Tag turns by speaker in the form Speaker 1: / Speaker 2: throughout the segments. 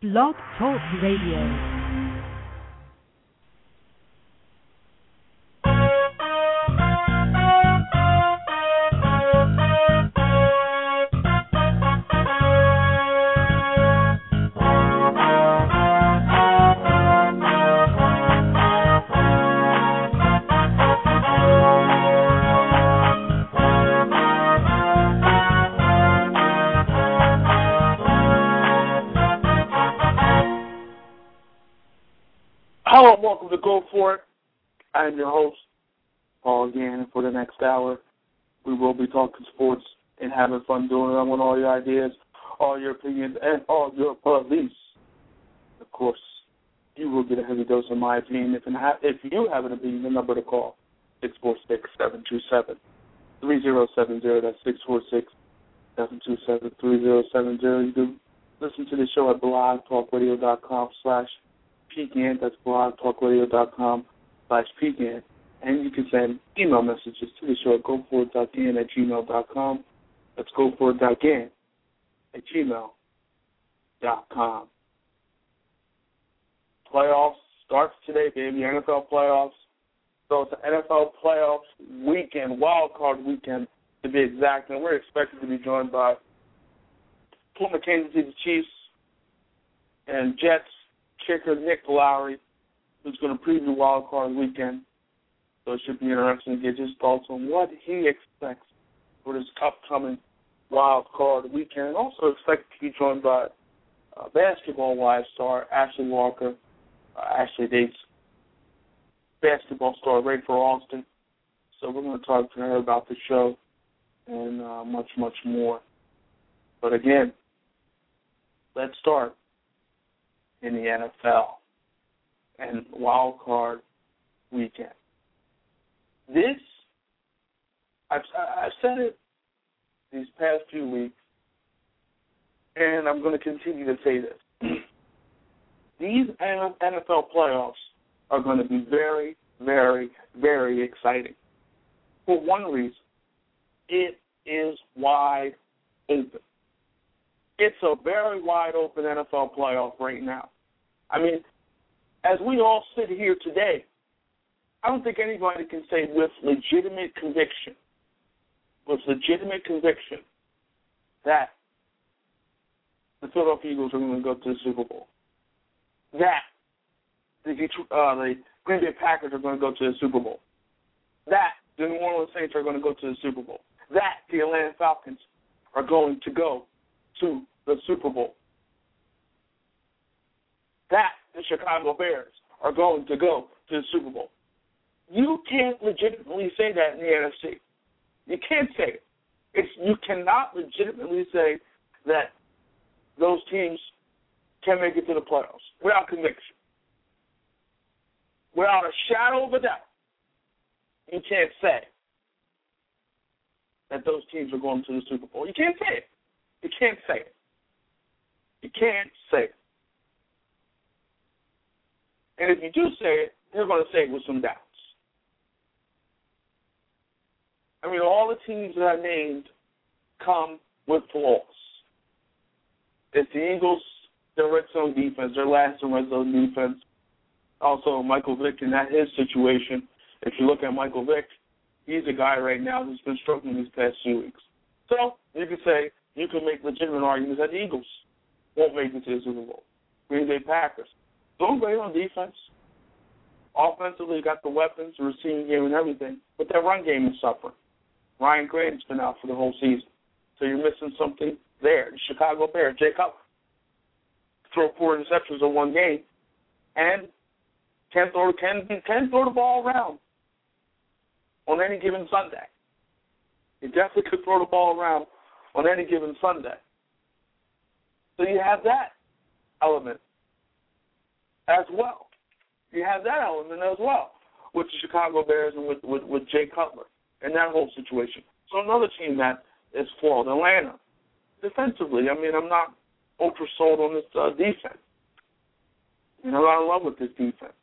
Speaker 1: Blog Talk Radio.
Speaker 2: Hello and welcome to Go For It. I am your host, Paul Gannon. For the next hour, we will be talking sports and having fun doing it. I want all your ideas, all your opinions, and all your beliefs. Of course, you will get a heavy dose of my opinion. If you have an opinion, the number to call, 646-727-3070. That's 646-727-3070. You can listen to the show at blogtalkradio.com/PGAN. That's blogtalkradio.com/PGAN. And you can send email messages to the show at goforit.gan@gmail.com. That's goforit.gan@gmail.com. Playoffs starts today, baby. NFL playoffs. So it's the NFL playoffs weekend, wild card weekend to be exact. And we're expected to be joined by former Kansas City Chiefs and Jets kicker Nick Lowry, who's going to preview wild card weekend. So it should be interesting to get his thoughts on what he expects for this upcoming wild card weekend. And also expected to be joined by Basketball Wives star Ashley Walker. Ashley dates basketball star Rayford Alston. So we're going to talk to her about the show and much, much more. But again, let's start in the NFL and wild card weekend. This, I've said it these past few weeks, and I'm going to continue to say this. These NFL playoffs are going to be very, very, very exciting. For one reason, it is wide open. It's a very wide open NFL playoff right now. I mean, as we all sit here today, I don't think anybody can say with legitimate conviction that the Philadelphia Eagles are going to go to the Super Bowl, that the Green Bay Packers are going to go to the Super Bowl, that the New Orleans Saints are going to go to the Super Bowl, that the Atlanta Falcons are going to go to the Super Bowl, that the Chicago Bears are going to go to the Super Bowl. You can't legitimately say that in the NFC. You can't say it. You cannot legitimately say that those teams can make it to the playoffs without conviction. Without a shadow of a doubt, you can't say that those teams are going to the Super Bowl. You can't say it. You can't say it. You can't say it. And if you do say it, they're going to say it with some doubts. I mean, all the teams that I named come with flaws. It's the Eagles, their red zone defense, their last in red zone defense. Also, Michael Vick and his situation. If you look at Michael Vick, he's a guy right now who's been struggling these past few weeks. So you can say, you can make legitimate arguments that the Eagles won't make it to the Super Bowl. Green Bay Packers, doing great on defense. Offensively, got the weapons, the receiving game, and everything, but their run game is suffering. Ryan Graham's been out for the whole season, so you're missing something there. The Chicago Bears, Jay Cutler, throw 4 interceptions in one game, and can throw the ball around on any given Sunday. He definitely could throw the ball around on any given Sunday. So you have that element as well. You have that element as well with the Chicago Bears and with Jay Cutler and that whole situation. So another team that is flawed, Atlanta. Defensively, I mean, I'm not ultra sold on this defense. I'm not in love with this defense.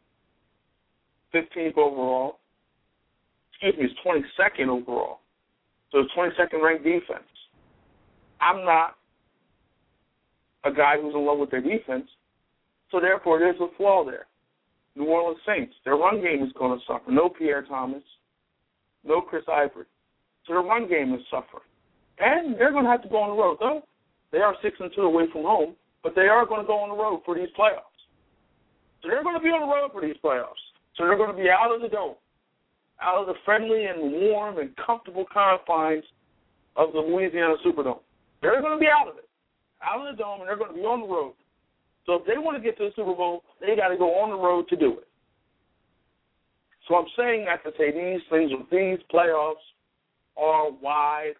Speaker 2: 15th overall. It's 22nd overall. So it's 22nd ranked defense. I'm not a guy who's in love with their defense. So, therefore, there's a flaw there. New Orleans Saints, their run game is going to suffer. No Pierre Thomas, no Chris Ivory. So their run game is suffering. And they're going to have to go on the road, though. They are 6-2 away from home, but they are going to go on the road for these playoffs. So they're going to be on the road for these playoffs. So they're going to be out of the dome, out of the friendly and warm and comfortable confines of the Louisiana Superdome. They're going to be out of it, out of the dome, and they're going to be on the road. So if they want to get to the Super Bowl, they got to go on the road to do it. So I'm saying that to say these things, these playoffs are wide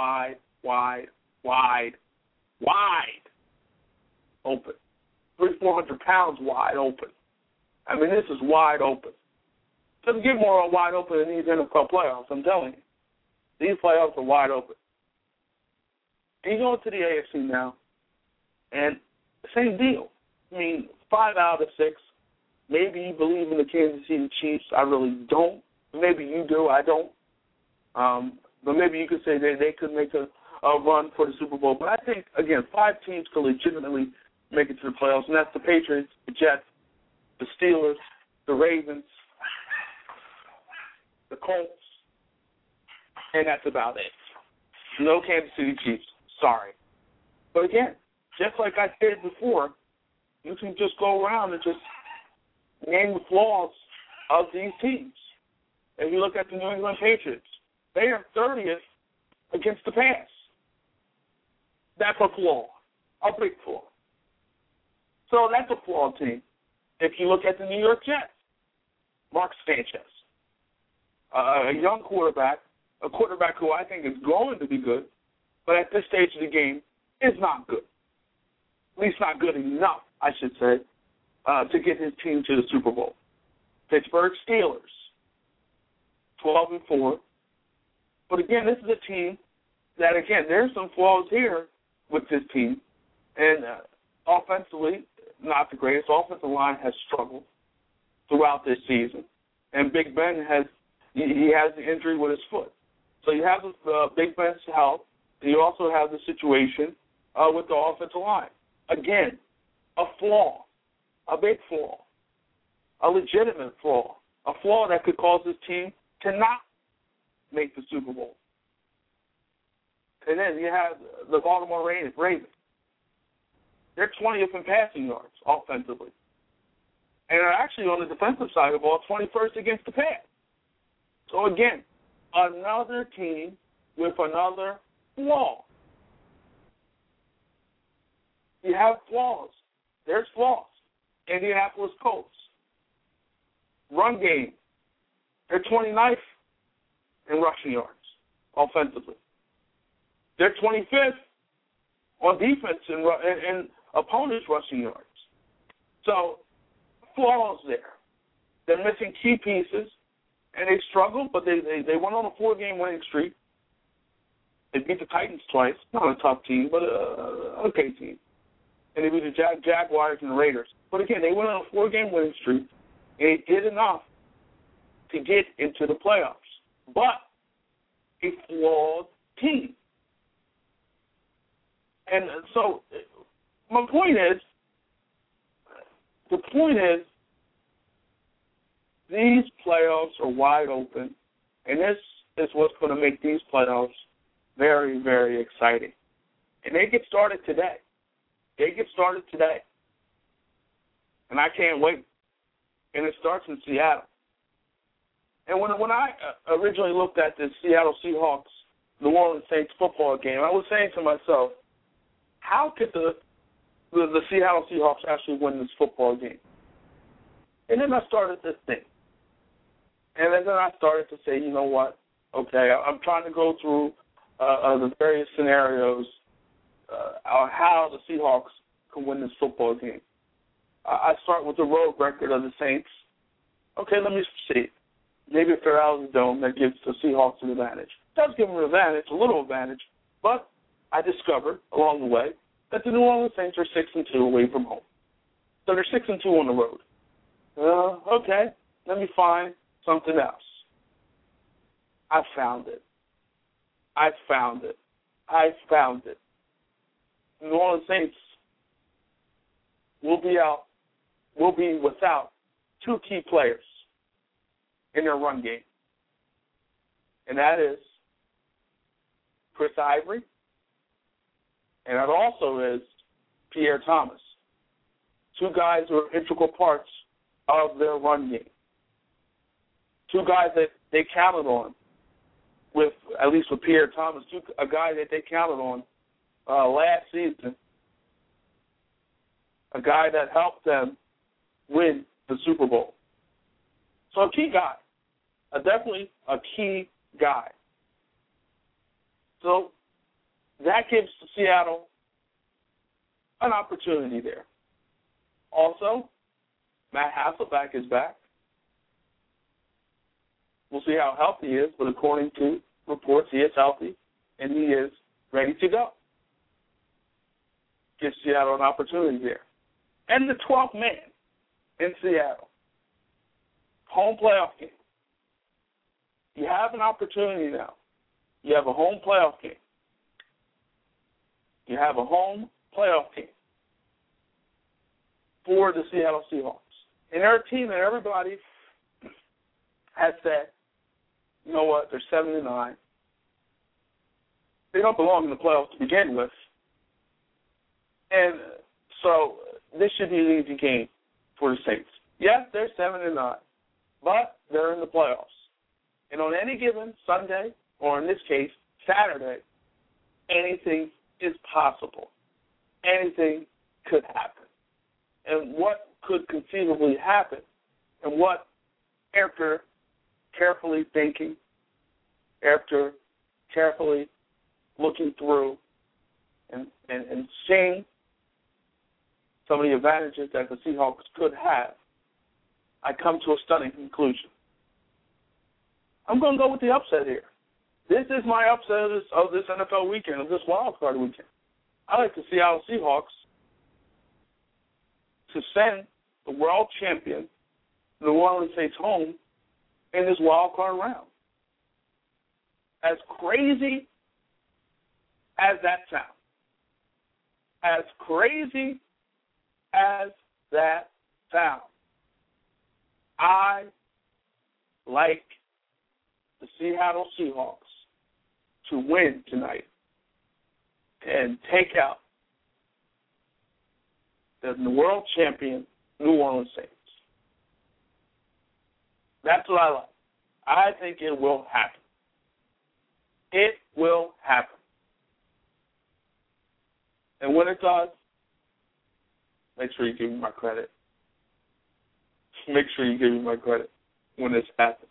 Speaker 2: open. 300-400 pounds wide open. I mean, this is wide open. Doesn't get more wide open than these NFL playoffs, I'm telling you. These playoffs are wide open. And you go into the AFC now, and same deal. I mean, 5 out of 6. Maybe you believe in the Kansas City Chiefs. I really don't. Maybe you do. I don't. But maybe you could say they could make a run for the Super Bowl. But I think, again, 5 teams could legitimately make it to the playoffs, and that's the Patriots, the Jets, the Steelers, the Ravens, the Colts, and that's about it. No Kansas City Chiefs. Sorry. But again, just like I said before, you can just go around and just name the flaws of these teams. If you look at the New England Patriots, they are 30th against the pass. That's a flaw, a big flaw. So that's a flawed team. If you look at the New York Jets, Mark Sanchez, a young quarterback, a quarterback who I think is going to be good, but at this stage of the game is not good. At least not good enough, I should say, to get his team to the Super Bowl. Pittsburgh Steelers, 12-4. But again, this is a team that, again, there's some flaws here with this team. And offensively, not the greatest. Offensive line has struggled throughout this season. And Big Ben has the injury with his foot. So you have Big Ben's health. And you also have the situation with the offensive line. Again, a flaw, a big flaw, a legitimate flaw, a flaw that could cause this team to not make the Super Bowl. And then you have the Baltimore Ravens. They're 20th in passing yards offensively. And are actually on the defensive side of the ball, 21st against the pass. So again, another team with another flaw. You have flaws. There's flaws. Indianapolis Colts. Run game. They're 29th in rushing yards offensively. They're 25th on defense in opponents' rushing yards. So, flaws there. They're missing key pieces, and they struggled, but they went on a 4-game winning streak. They beat the Titans twice. Not a tough team, but an okay team. And they beat the Jaguars and the Raiders. But again, they went on a 4-game winning streak, and they did enough to get into the playoffs. But a flawed team. And so my point is, these playoffs are wide open, and this is what's going to make these playoffs very, very exciting. And they get started today. And I can't wait. And it starts in Seattle. And when I originally looked at the Seattle Seahawks, New Orleans Saints football game, I was saying to myself, how could the Seattle Seahawks actually win this football game? And then I started to think. And then I started to say, you know what? Okay, I'm trying to go through the various scenarios on how the Seahawks can win this football game. I start with the road record of the Saints. Okay, let me see. Maybe if they're out of the dome, that gives the Seahawks an advantage. It does give them an advantage, a little advantage, but I discovered along the way that the New Orleans Saints are 6-2 away from home. So they're 6-2 on the road. Okay, let me find something else. I found it. New Orleans Saints will be without two key players in their run game. And that is Chris Ivory, and that also is Pierre Thomas. Two guys who are integral parts of their run game. Two guys that they counted on, at least with Pierre Thomas, a guy that they counted on last season, a guy that helped them win the Super Bowl. So a key guy, definitely a key guy. So that gives Seattle an opportunity there. Also, Matt Hasselbeck is back. We'll see how healthy he is, but according to reports, he is healthy and he is ready to go. Gives Seattle an opportunity there. And the 12th man in Seattle, home playoff game. You have an opportunity now. You have a home playoff game. You have a home playoff game for the Seattle Seahawks. And they're a team that everybody has said, you know what, they're 7-9. They don't belong in the playoffs to begin with. And so this should be an easy game for the Saints. Yes, they're 7-9, but they're in the playoffs. And on any given Sunday, or in this case, Saturday, anything is possible. Anything could happen. And what could conceivably happen, and what, after carefully thinking, after carefully looking through and seeing some of the advantages that the Seahawks could have, I come to a stunning conclusion. I'm going to go with the upset here. This is my upset of this NFL weekend, of this wild card weekend. I like the Seattle Seahawks to send the world champion New Orleans Saints home in this wild card round. As crazy as that sounds, as crazy as that sounds, I like the Seattle Seahawks to win tonight and take out the world champion New Orleans Saints. That's what I like. I think it will happen. It will happen. And when it does, make sure you give me my credit. Make sure you give me my credit when this happens.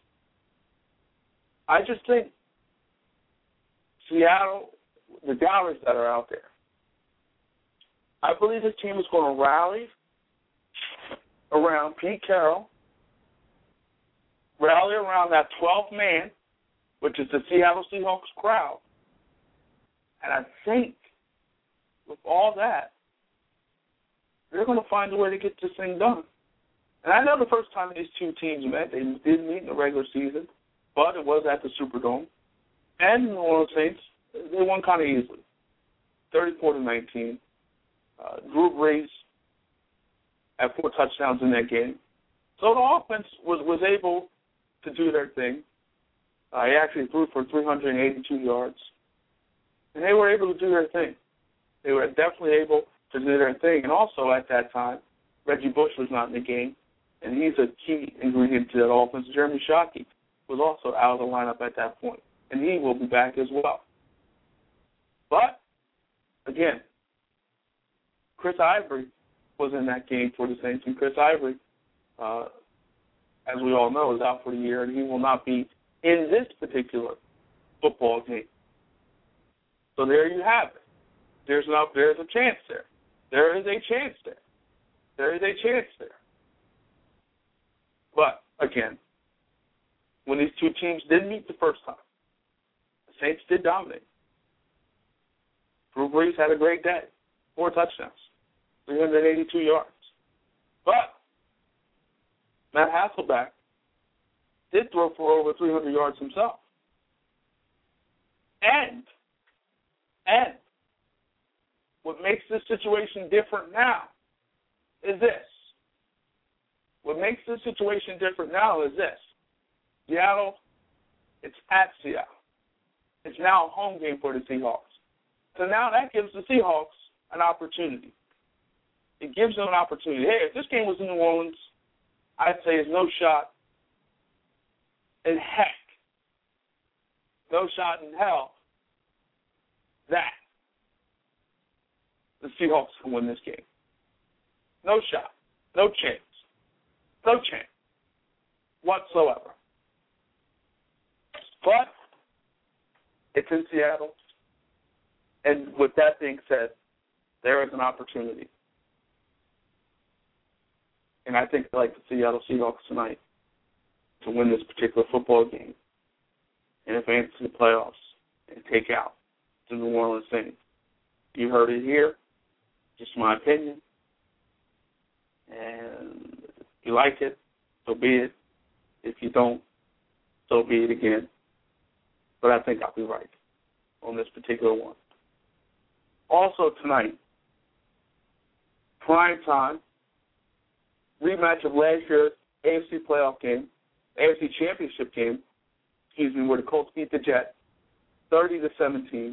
Speaker 2: I just think Seattle, the doubters that are out there, I believe this team is going to rally around Pete Carroll, rally around that 12th man, which is the Seattle Seahawks crowd. And I think with all that, they're going to find a way to get this thing done. And I know the first time these two teams met, they didn't meet in the regular season, but it was at the Superdome. And the New Orleans Saints, they won kind of easily, 34-19. Drew Brees had 4 touchdowns in that game. So the offense was able to do their thing. He actually threw for 382 yards. And they were able to do their thing. They were definitely able to do their thing. And also at that time, Reggie Bush was not in the game, and he's a key ingredient to that offense. Jeremy Shockey was also out of the lineup at that point, and he will be back as well. But, again, Chris Ivory was in that game for the Saints, and Chris Ivory, as we all know, is out for the year, and he will not be in this particular football game. So there you have it. There's a chance there. There is a chance there. There is a chance there. But, again, when these two teams did meet the first time, the Saints did dominate. Drew Brees had a great day. 4 touchdowns, 382 yards. But Matt Hasselbeck did throw for over 300 yards himself. And what makes this situation different now is this. What makes this situation different now is this. Seattle, it's at Seattle. It's now a home game for the Seahawks. So now that gives the Seahawks an opportunity. It gives them an opportunity. Hey, if this game was in New Orleans, I'd say there's no shot in heck, no shot in hell that the Seahawks can win this game. No shot. No chance. No chance whatsoever. But it's in Seattle. And with that being said, there is an opportunity. And I think I'd like the Seattle Seahawks tonight to win this particular football game and advance to the playoffs and take out the New Orleans Saints. You heard it here. Just my opinion. And if you like it, so be it. If you don't, so be it again. But I think I'll be right on this particular one. Also tonight, prime time, rematch of last year's AFC playoff game, AFC championship game, where the Colts beat the Jets 30-17.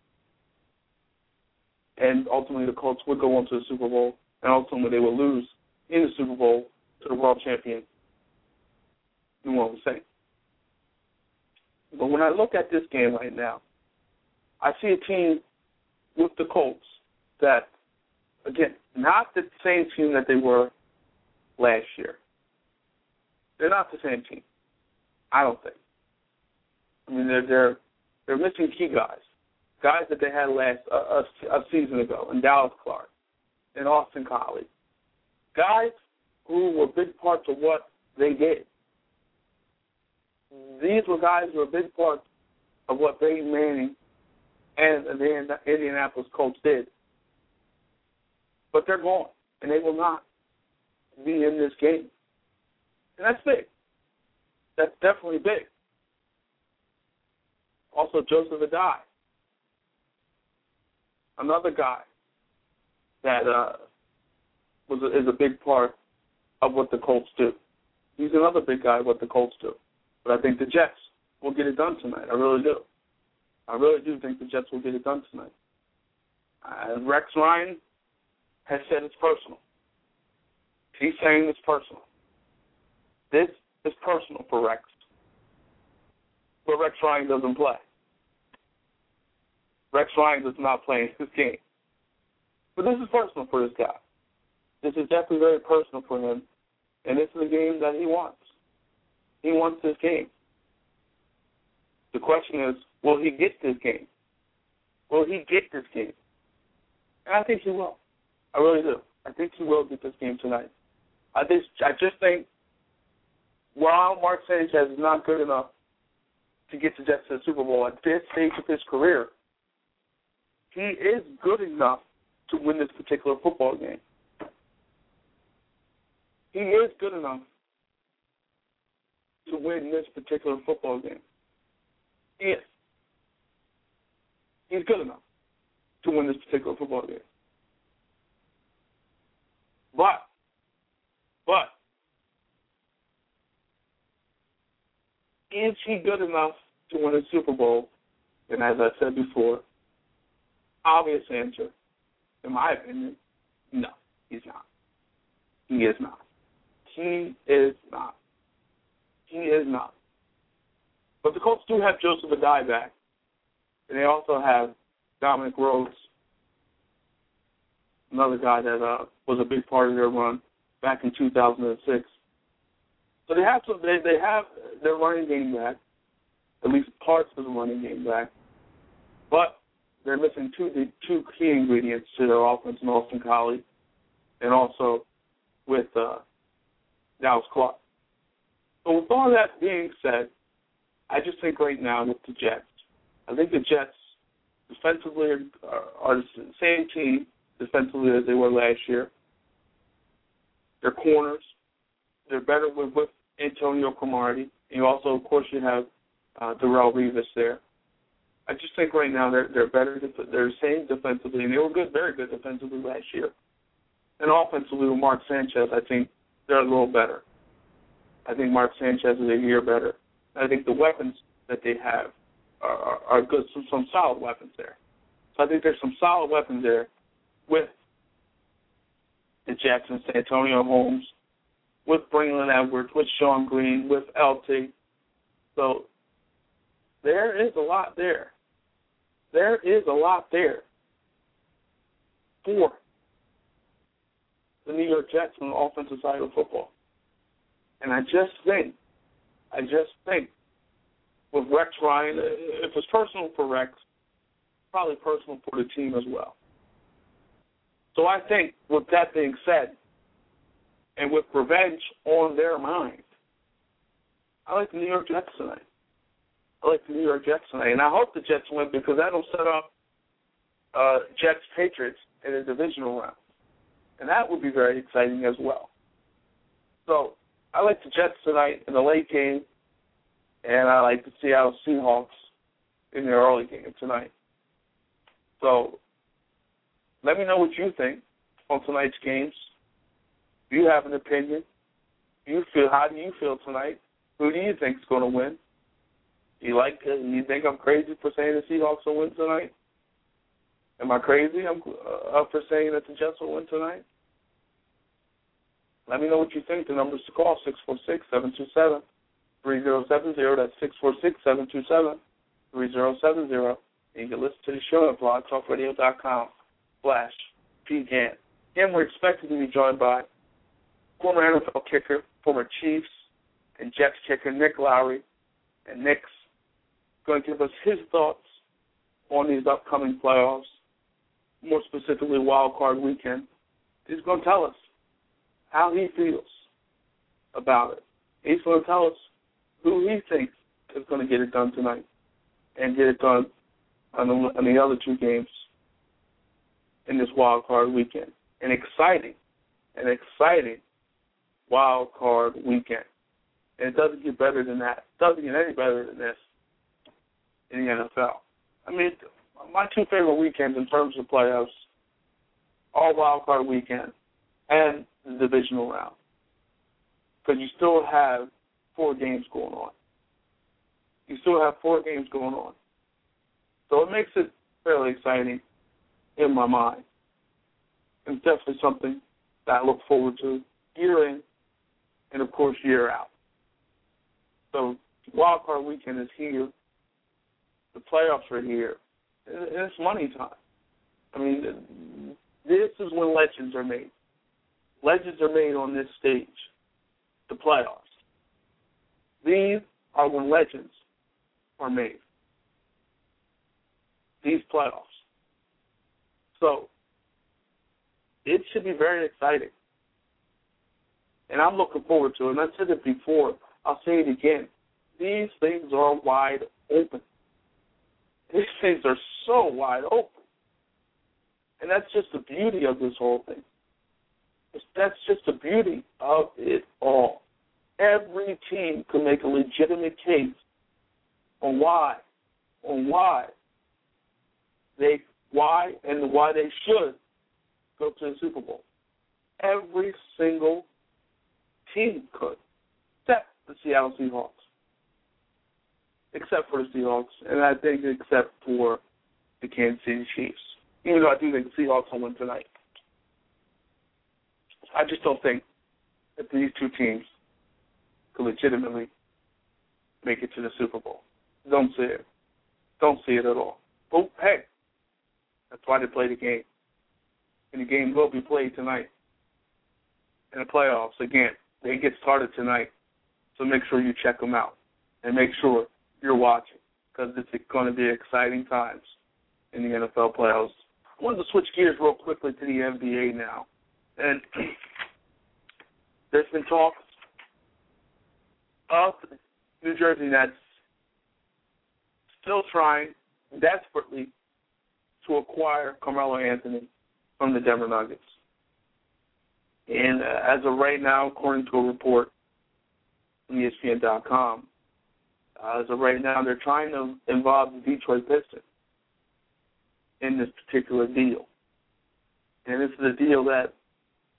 Speaker 2: And ultimately the Colts would go on to the Super Bowl, and ultimately they would lose in the Super Bowl to the world champion, New Orleans Saints. But when I look at this game right now, I see a team with the Colts that, again, not the same team that they were last year. They're not the same team, I don't think. I mean, they're missing key guys that they had a season ago, in Dallas Clark, in Austin Collie, guys who were big parts of what they did. These were guys who were big parts of what Peyton Manning and the Indianapolis Colts did. But they're gone, and they will not be in this game. And that's big. That's definitely big. Also, Joseph Addai, another guy that is a big part of what the Colts do. He's another big guy of what the Colts do. But I think the Jets will get it done tonight. I really do. I really do think the Jets will get it done tonight. Rex Ryan has said it's personal. He's saying it's personal. This is personal for Rex. But Rex Ryan doesn't play. Rex Ryan does not play in this game. But this is personal for this guy. This is definitely very personal for him. And this is a game that he wants. He wants this game. The question is, will he get this game? Will he get this game? And I think he will. I really do. I think he will get this game tonight. I just think while Mark Sanchez is not good enough to get the Jets to the Super Bowl at this stage of his career, he is good enough to win this particular football game. He is good enough to win this particular football game. He is. He's good enough to win this particular football game. But, is he good enough to win a Super Bowl? And as I said before, obvious answer, in my opinion, no, he's not. He is not. He is not. He is not. But the Colts do have Joseph Addai back, and they also have Dominic Rhodes, another guy that was a big part of their run back in 2006. So they have their running game back, at least parts of the running game back, but they're missing two key ingredients to their offense in Austin Collie and also with Dallas Clark. So with all that being said, I just think right now that the Jets, I think the Jets defensively are the same team defensively as they were last year. Their corners, they're better with Antonio Cromartie. You also, of course, you have Darrelle Revis there. I just think right now they're better. They're the same defensively, and they were good, very good defensively last year. And offensively with Mark Sanchez, I think they're a little better. I think Mark Sanchez is a year better. I think the weapons that they have are good, some solid weapons there. So I think there's some solid weapons there with the Jets and Santonio Holmes, with Braylon Edwards, with Sean Green, with LT. So there is a lot there. There is a lot there for the New York Jets on the offensive side of football. And I just think with Rex Ryan, if it's personal for Rex, probably personal for the team as well. So I think with that being said, and with revenge on their mind, I like the New York Jets tonight. And I hope the Jets win because that'll set up Jets-Patriots in a divisional round. And that would be very exciting as well. So I like the Jets tonight in the late game, and I like the Seattle Seahawks in the early game tonight. So let me know what you think on tonight's games. Do you have an opinion? How do you feel tonight? Who do you think is going to win? Do you think I'm crazy for saying the Seahawks will win tonight? Am I crazy for saying that the Jets will win tonight? Let me know what you think. The number's to call, 646-727-3070. That's 646-727-3070. And you can listen to the show at blogtalkradio.com/PGAN. And we're expected to be joined by former NFL kicker, former Chiefs and Jets kicker Nick Lowry. And Nick's going to give us his thoughts on these upcoming playoffs, more specifically Wild Card Weekend. He's going to tell us how he feels about it. He's going to tell us who he thinks is going to get it done tonight and get it done on the other two games in this Wild Card Weekend. An exciting Wild Card Weekend. And it doesn't get better than that. It doesn't get any better than this in the NFL. I mean, my two favorite weekends in terms of playoffs are Wild Card Weekend and the divisional round. Because you still have 4 games going on. So it makes it fairly exciting in my mind. It's definitely something that I look forward to year in and, of course, year out. So Wild Card Weekend is here. The playoffs are here. And it's money time. I mean, this is when legends are made. Legends are made on this stage, the playoffs. These are when legends are made. These playoffs. So it should be very exciting. And I'm looking forward to it. And I said it before. I'll say it again. These things are wide open. These things are so wide open. And that's just the beauty of this whole thing. That's just the beauty of it all. Every team can make a legitimate case on why they should go to the Super Bowl. Every single team could, except the Seattle Seahawks. Except for the Seahawks, and I think except for the Kansas City Chiefs. Even though I do think the Seahawks will win tonight. I just don't think that these two teams could legitimately make it to the Super Bowl. Don't see it. Don't see it at all. But, hey, that's why they play the game. And the game will be played tonight in the playoffs. Again, they get started tonight, so make sure you check them out. And make sure you're watching, because it's going to be exciting times in the NFL playoffs. I wanted to switch gears real quickly to the NBA now. And there's been talk of the New Jersey Nets still trying desperately to acquire Carmelo Anthony from the Denver Nuggets. And as of right now, according to a report from ESPN.com, as of right now, they're trying to involve the Detroit Pistons in this particular deal. And this is a deal that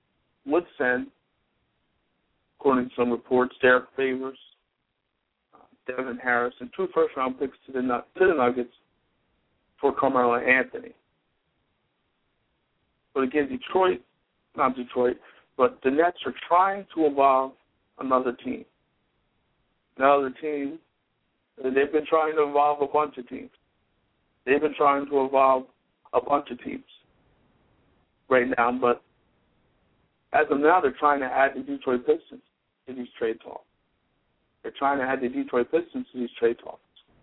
Speaker 2: would send, according to some reports, Derek Favors, Devin Harris, and 2 first-round picks to the Nuggets for Carmelo Anthony. But again, but the Nets are trying to involve another team. Another team, they've been trying to involve a bunch of teams. They've been trying to involve a bunch of teams right now, but as of now, they're trying to add the Detroit Pistons to these trade talks. They're trying to add the Detroit Pistons to these trade talks.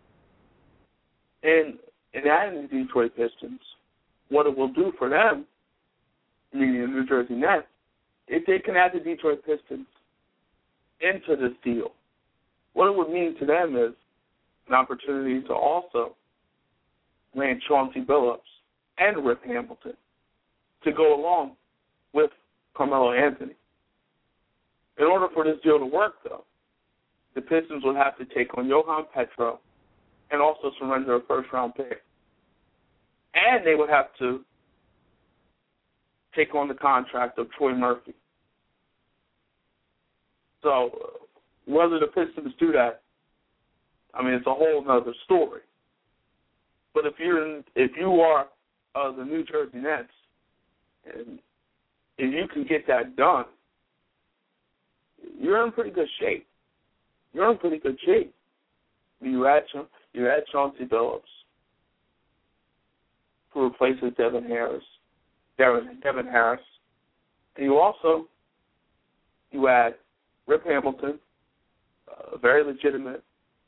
Speaker 2: And in adding the Detroit Pistons, what it will do for them, meaning the New Jersey Nets, if they can add the Detroit Pistons into this deal, what it would mean to them is an opportunity to also land Chauncey Billups and Rip Hamilton to go along with Carmelo Anthony. In order for this deal to work, though, the Pistons would have to take on Johan Petro and also surrender a first-round pick. And they would have to take on the contract of Troy Murphy. So whether the Pistons do that, I mean, it's a whole other story. But if you are the New Jersey Nets, and if you can get that done, you're in pretty good shape. You're in pretty good shape. You add Chauncey Billups, who replaces Devin Harris, and you add Rip Hamilton, a very legitimate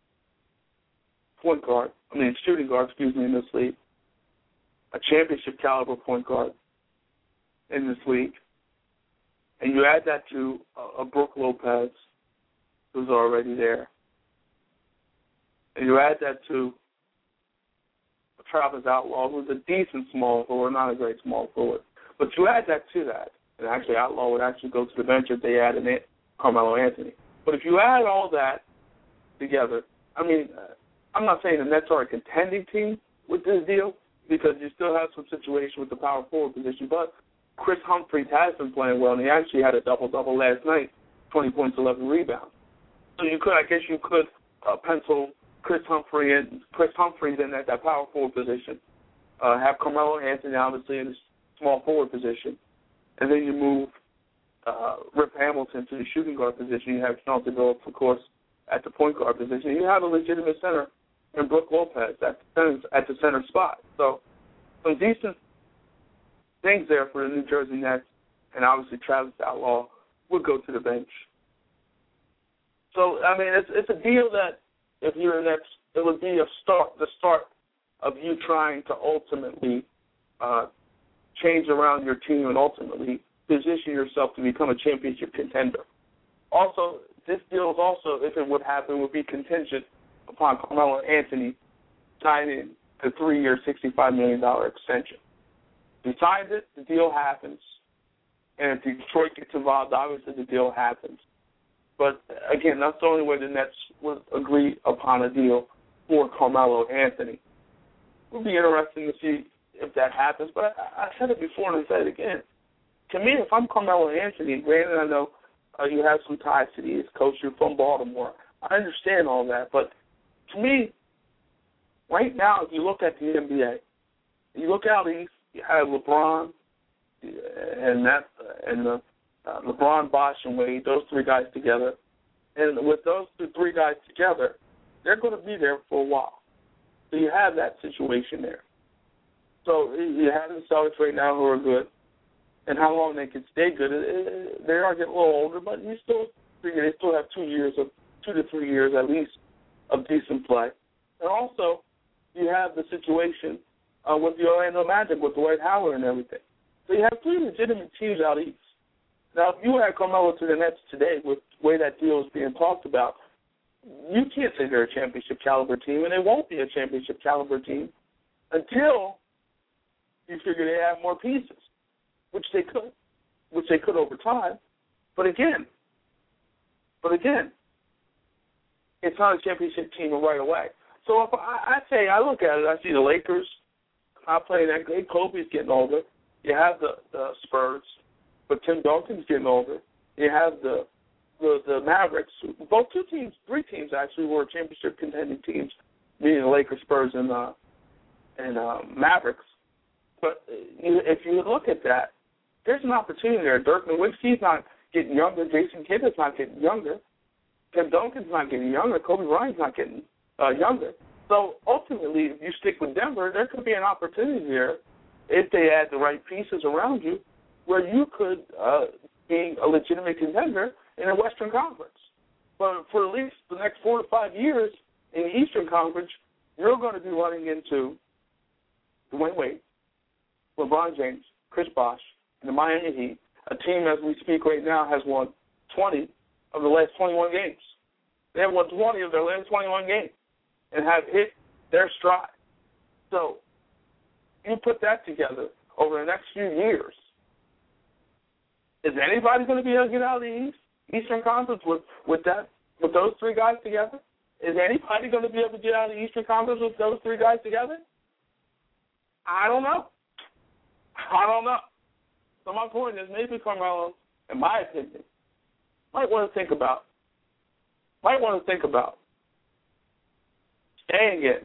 Speaker 2: shooting guard, in this league, a championship caliber point guard in this league, and you add that to a Brook Lopez, who's already there, and you add that to Travis Outlaw, who's a decent small forward, not a great small forward, but you add that to that, and actually Outlaw would actually go to the bench if they added Carmelo Anthony. But if you add all that together, I mean, I'm not saying the Nets are a contending team with this deal because you still have some situation with the power forward position, but Chris Humphries has been playing well, and he actually had a double-double last night, 20 points, 11 rebounds. So you could pencil Chris Humphries in at that power forward position, have Carmelo Anthony obviously in the small forward position, and then you move Rip Hamilton to the shooting guard position. You have Chauncey Billups, of course, at the point guard position. You have a legitimate center in Brook Lopez at the center spot. So some decent things there for the New Jersey Nets, and obviously Travis Outlaw would go to the bench. So, I mean, it's a deal that if you're the Nets, it would be the start of you trying to ultimately change around your team and ultimately position yourself to become a championship contender. Also, this deal is also, if it would happen, would be contingent upon Carmelo Anthony signing a 3-year, $65 million extension. If he signs it, the deal happens. And if Detroit gets involved, obviously the deal happens. But, again, that's the only way the Nets would agree upon a deal for Carmelo Anthony. It would be interesting to see if that happens. But I said it before and I said it again. To me, if I'm Carmelo Anthony, granted I know you have some ties to the East Coast, you're from Baltimore. I understand all that. But to me, right now, if you look at the NBA, you look out east, you have LeBron and LeBron, Bosh, and Wade, those three guys together. And with those three guys together, they're going to be there for a while. So you have that situation there. So you have the Celtics right now who are good. And how long they can stay good, they are getting a little older, but you still figure they still have 2 to 3 years at least of decent play. And also, you have the situation with the Orlando Magic with Dwight Howard and everything. So you have three legitimate teams out east. Now, if you had Carmelo to the Nets today with the way that deal is being talked about, you can't say they're a championship caliber team, and they won't be a championship caliber team until you figure they have more pieces, which they could over time. But again, it's not a championship team right away. So if I look at it, I see the Lakers not playing that great. Kobe's getting older. You have the Spurs. but Tim Duncan's getting older. You have the Mavericks, both three teams actually were championship contending teams, meaning the Lakers, Spurs, and Mavericks. But if you look at that, there's an opportunity there. Dirk Nowitzki's not getting younger. Jason Kidd is not getting younger. Tim Duncan's not getting younger. Kobe Bryant's not getting younger. So ultimately, if you stick with Denver, there could be an opportunity there if they add the right pieces around you where you could be a legitimate contender in the Western Conference. But for at least the next 4 to 5 years in the Eastern Conference, you're going to be running into Dwayne Wade, LeBron James, Chris Bosh, and the Miami Heat, a team as we speak right now has won 20 of the last 21 games. They have won 20 of their last 21 games and have hit their stride. So you put that together over the next few years. Is anybody going to be able to get out of the Eastern Conference with those three guys together? Is anybody going to be able to get out of the Eastern Conference with those three guys together? I don't know. So my point is maybe Carmelo, in my opinion, might want to think about staying in.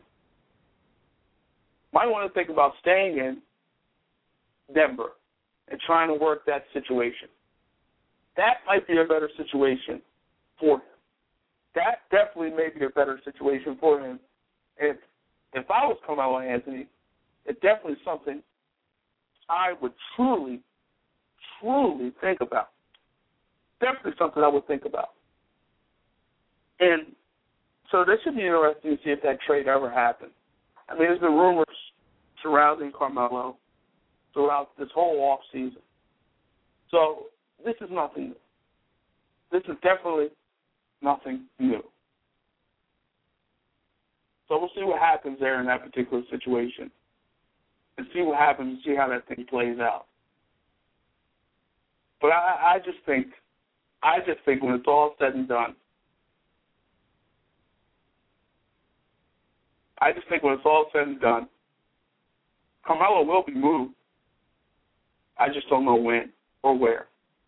Speaker 2: Might want to think about staying in Denver and trying to work that situation. That might be a better situation for him. That definitely may be a better situation for him. If I was Carmelo Anthony, it's definitely something I would truly think about. Definitely something I would think about. And so this should be interesting to see if that trade ever happens. I mean, there's been rumors surrounding Carmelo throughout this whole off season. So this is nothing new. This is definitely nothing new. So we'll see what happens there in that particular situation and see what happens and see how that thing plays out. But I just think when it's all said and done, Carmelo will be moved. I just don't know when or where.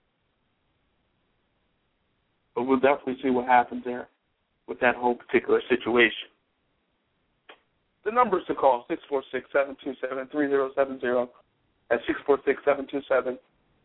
Speaker 2: But we'll definitely see what happens there with that whole particular situation. The numbers to call, 646-727-3070. That's 646-727-3070.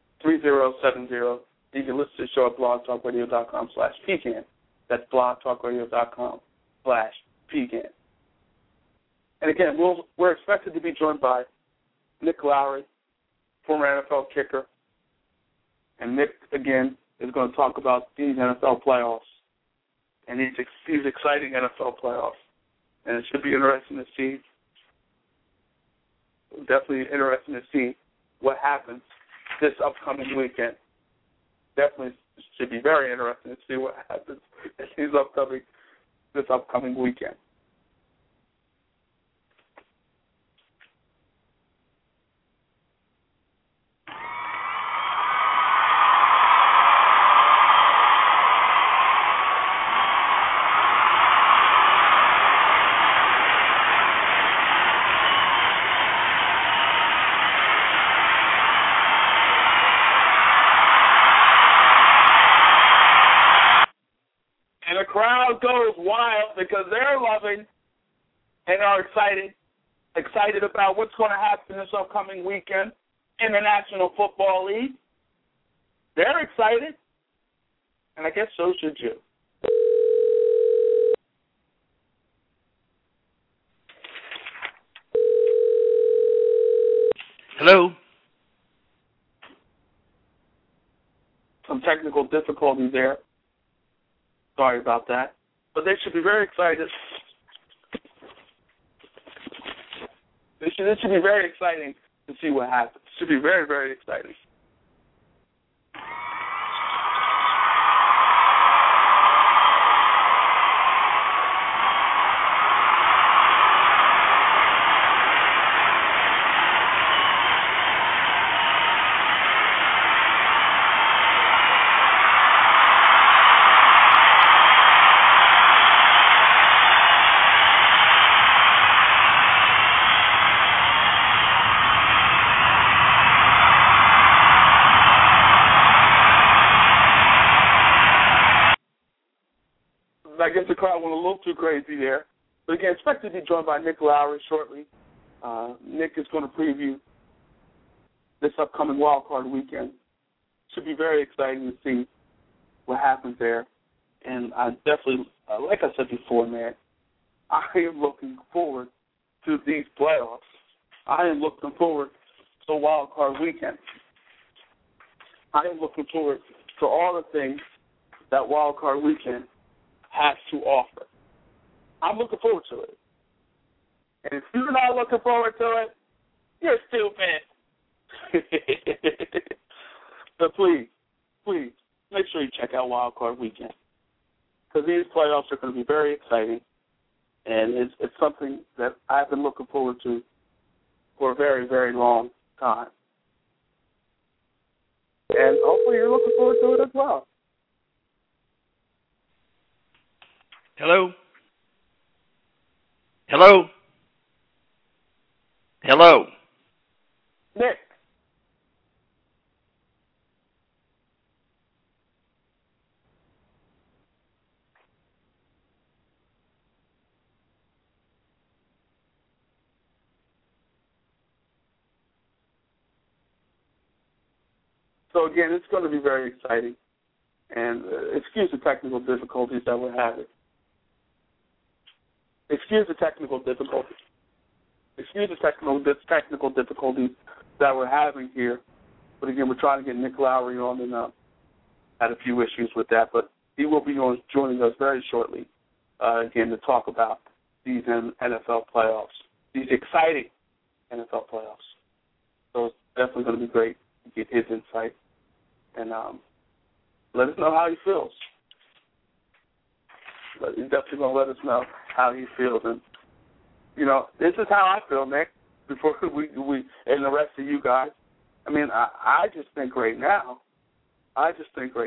Speaker 2: You can listen to the show at blogtalkradio.com/PCAN. That's blogtalkradio.com/PCAN. And again, we're expected to be joined by Nick Lowry, former NFL kicker. And Nick, again, is going to talk about these NFL playoffs and these exciting NFL playoffs. And it should be interesting to see. Definitely interesting to see what happens this upcoming weekend. Definitely should be very interesting to see what happens this upcoming weekend. Crowd goes wild because they're loving and are excited about what's going to happen this upcoming weekend in the National Football League. They're excited, and I guess so should you.
Speaker 3: Hello.
Speaker 2: Some technical difficulties there. Sorry about that. But they should be very excited. This should be very exciting to see what happens. It should be very, very exciting. I guess the crowd went a little too crazy there. But again, expect to be joined by Nick Lowry shortly. Nick is going to preview this upcoming wild card weekend. Should be very exciting to see what happens there. And I definitely, like I said before, man, I am looking forward to these playoffs. I am looking forward to wild card weekend. I am looking forward to all the things that wild card weekend has to offer. I'm looking forward to it. And if you're not looking forward to it, you're stupid. But please, make sure you check out wild card weekend, because these playoffs are going to be very exciting, and it's something that I've been looking forward to for a very, very long time. And hopefully you're looking forward to it as well.
Speaker 3: Hello? Hello? Hello?
Speaker 2: Nick. So, again, it's going to be very exciting. And excuse the technical difficulties that we're having. Excuse the technical difficulties that we're having here. But, again, we're trying to get Nick Lowry on, and had a few issues with that. But he will be joining us very shortly, again, to talk about these NFL playoffs, these exciting NFL playoffs. So it's definitely going to be great to get his insight. And let us know how he feels. But he's definitely going to let us know how he feels. And, you know, this is how I feel, Nick, before we and the rest of you guys. I mean, I just think right now that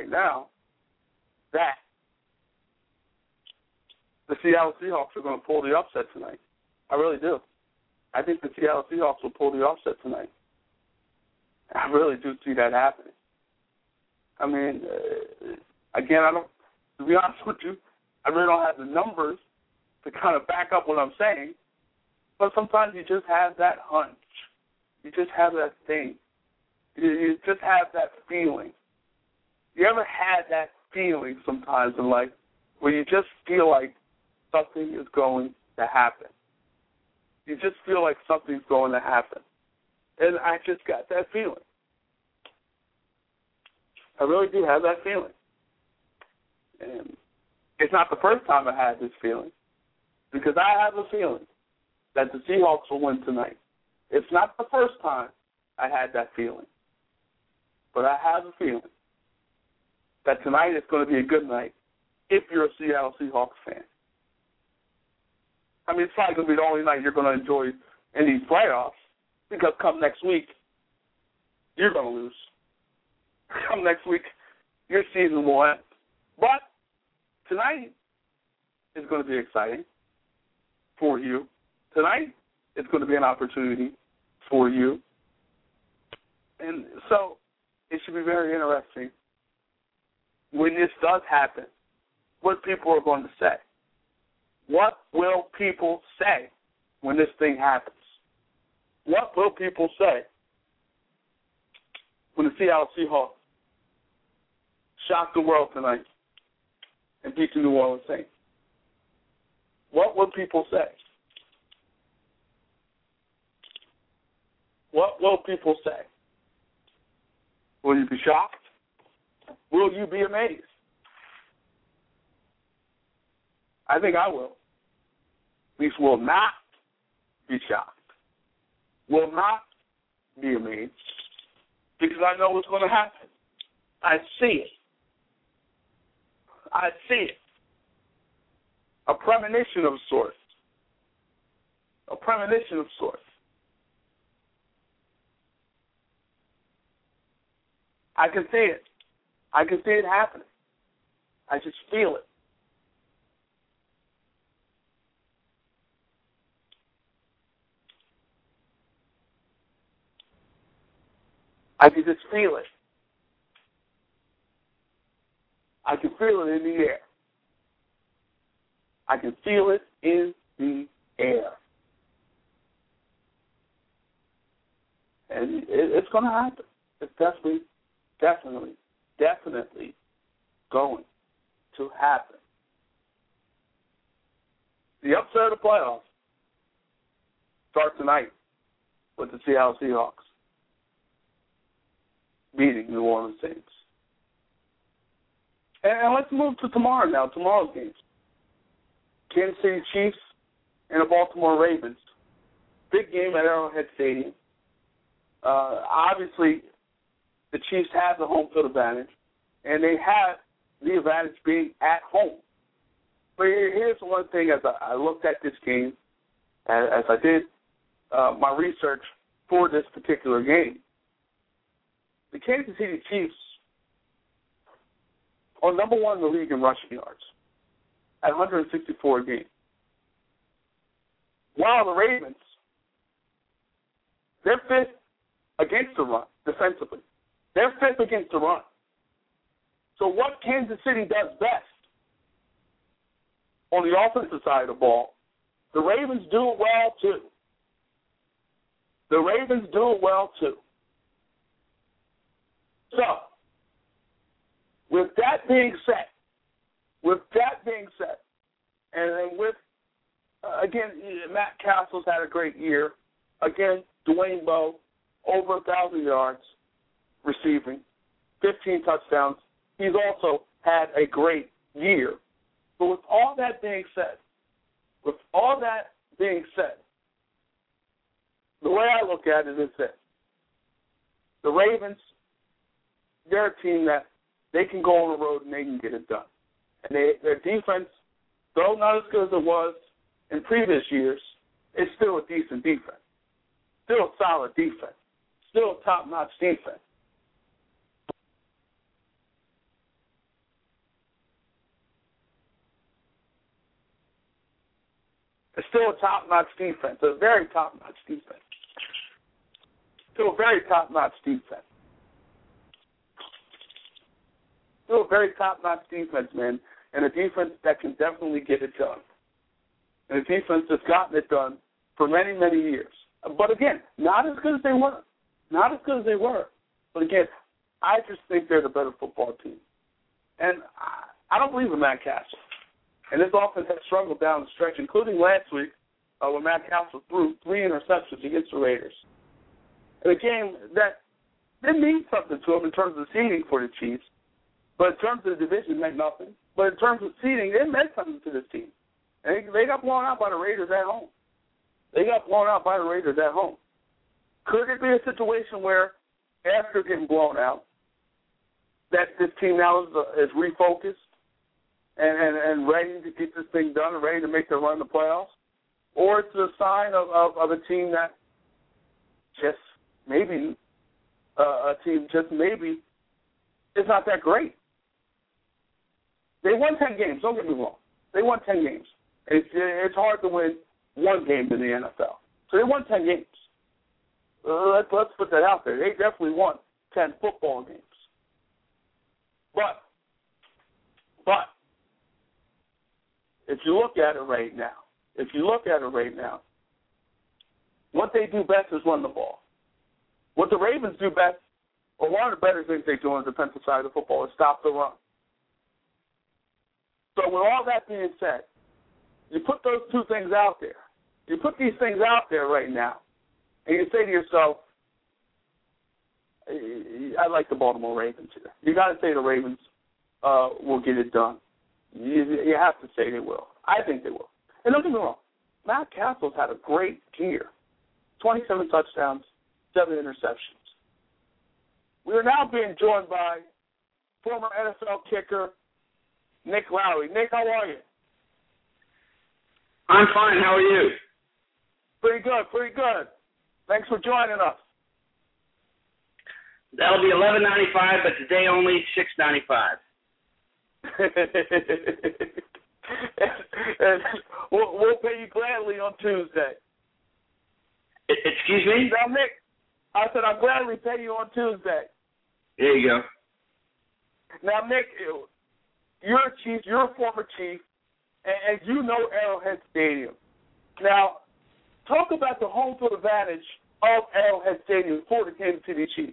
Speaker 2: the Seattle Seahawks are going to pull the upset tonight. I really do. I think the Seattle Seahawks will pull the upset tonight. I really do see that happening. I mean, again, to be honest with you, I really don't have the numbers to kind of back up what I'm saying, but sometimes you just have that hunch. You just have that thing. You just have that feeling. You ever had that feeling sometimes in life where you just feel like something is going to happen? You just feel like something's going to happen. And I just got that feeling. I really do have that feeling. And it's not the first time I had this feeling, because I have a feeling that the Seahawks will win tonight. It's not the first time I had that feeling, but I have a feeling that tonight is going to be a good night if you're a Seattle Seahawks fan. I mean, it's probably going to be the only night you're going to enjoy in these playoffs, because come next week, you're going to lose. Come next week, your season will end. But tonight is going to be exciting for you. Tonight is going to be an opportunity for you. And so it should be very interesting when this does happen, what people are going to say. What will people say when this thing happens? What will people say when the Seattle Seahawks shock the world tonight and beat the New Orleans Saints? What will people say? What will people say? Will you be shocked? Will you be amazed? I think I will. At least will not be shocked. Will not be amazed, because I know what's going to happen. I see it. I see it. A premonition of sorts. A premonition of sorts. I can see it. I can see it happening. I just feel it. I can just feel it. I can feel it in the air. I can feel it in the air. And it's going to happen. It's definitely going to happen. The upset of the playoffs starts tonight with the Seattle Seahawks beating New Orleans Saints. And let's move to tomorrow now, tomorrow's games. Kansas City Chiefs and the Baltimore Ravens. Big game at Arrowhead Stadium. Obviously, the Chiefs have the home field advantage, and they have the advantage being at home. But here's one thing as I looked at this game, as I did my research for this particular game. The Kansas City Chiefs are number one in the league in rushing yards at 164 a game. While the Ravens, they're fifth against the run defensively. They're fifth against the run. So what Kansas City does best on the offensive side of the ball, the Ravens do it well too. The Ravens do it well too. So, with that being said, and with, again, Matt Castle's had a great year. Again, Dwayne Bowe, over 1,000 yards receiving, 15 touchdowns. He's also had a great year. But with all that being said, the way I look at it is this. The Ravens, they're a team that they can go on the road and they can get it done. And their defense, though not as good as it was in previous years, is still a decent defense. Still a solid defense. Still a top-notch defense. It's still a top-notch defense, a very top-notch defense. Still a very top-notch defense. Still a very top-notch defense, man, and a defense that can definitely get it done. And a defense that's gotten it done for many, many years. But again, not as good as they were. Not as good as they were. But again, I just think they're the better football team. And I don't believe in Matt Castle. And this offense has struggled down the stretch, including last week when Matt Castle threw 3 interceptions against the Raiders. In a game that didn't mean something to them in terms of seeding for the Chiefs, but in terms of the division, it meant nothing. But in terms of seeding, it meant something to this team. And they got blown out by the Raiders at home. Could it be a situation where, after getting blown out, that this team now is refocused and ready to get this thing done and ready to make their run in the playoffs? Or it's a sign of a team that just maybe, is not that great. They won 10 games, don't get me wrong. They won 10 games. It's hard to win one game in the NFL. So they won 10 games. Let's put that out there. They definitely won 10 football games. But if you look at it right now, what they do best is run the ball. What the Ravens do best, or one of the better things they do on the defensive side of the football, is stop the run. So with all that being said, you put those two things out there. You put these things out there right now, and you say to yourself, I like the Baltimore Ravens here. You got to say the Ravens will get it done. You have to say they will. I think they will. And don't get me wrong, Matt Castle's had a great year. 27 touchdowns, 7 interceptions. We are now being joined by former NFL kicker Nick Lowery. Nick, how are you?
Speaker 4: I'm fine. How are you?
Speaker 2: Pretty good. Thanks for joining us.
Speaker 4: That'll be $11.95, but today only $6.95.
Speaker 2: We'll pay you gladly on Tuesday.
Speaker 4: Excuse me?
Speaker 2: Now, Nick, I said I'll gladly pay you on Tuesday.
Speaker 4: There you go.
Speaker 2: Now, Nick, you're a Chief. You're a former Chief. and you know Arrowhead Stadium. Now, talk about the home field advantage of Arrowhead Stadium for the Kansas City Chiefs.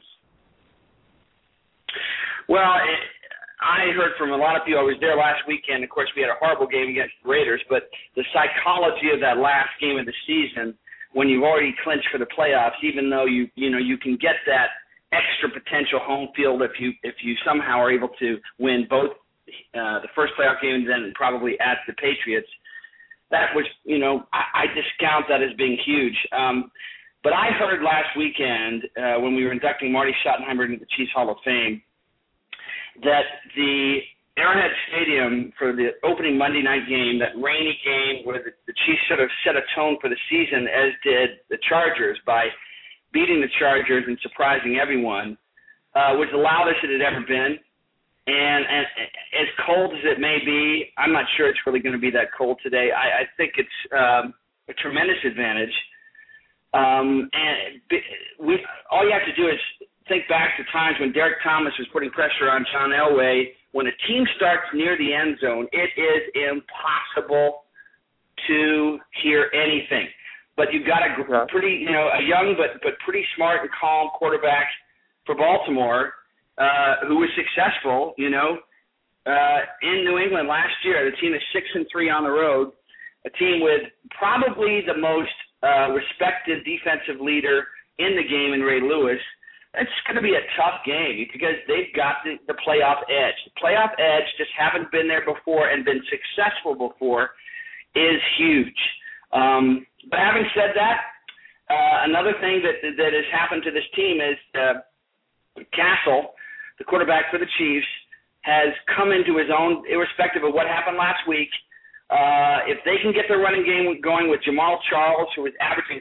Speaker 4: Well, I heard from a lot of people. I was there last weekend. Of course, we had a horrible game against the Raiders, but the psychology of that last game of the season, when you've already clinched for the playoffs, even though you can get that extra potential home field if you somehow are able to win both the first playoff game and then probably at the Patriots. That was, I discount that as being huge. But I heard last weekend when we were inducting Marty Schottenheimer into the Chiefs Hall of Fame that the Arrowhead Stadium for the opening Monday night game, that rainy game where the Chiefs sort of set a tone for the season, as did the Chargers by beating the Chargers and surprising everyone, was the loudest it had ever been. And as cold as it may be, I'm not sure it's really going to be that cold today. I think it's a tremendous advantage. And all you have to do is think back to times when Derek Thomas was putting pressure on John Elway. When a team starts near the end zone, it is impossible to hear anything. But you've got a young but pretty smart and calm quarterback for Baltimore who was successful, in New England last year. The team is 6-3 on the road, a team with probably the most respected defensive leader in the game in Ray Lewis. It's going to be a tough game because they've got the playoff edge. The playoff edge, just haven't been there before and been successful before, is huge. But having said that, another thing that has happened to this team is Castle, the quarterback for the Chiefs, has come into his own, irrespective of what happened last week. If they can get their running game going with Jamal Charles, who is averaging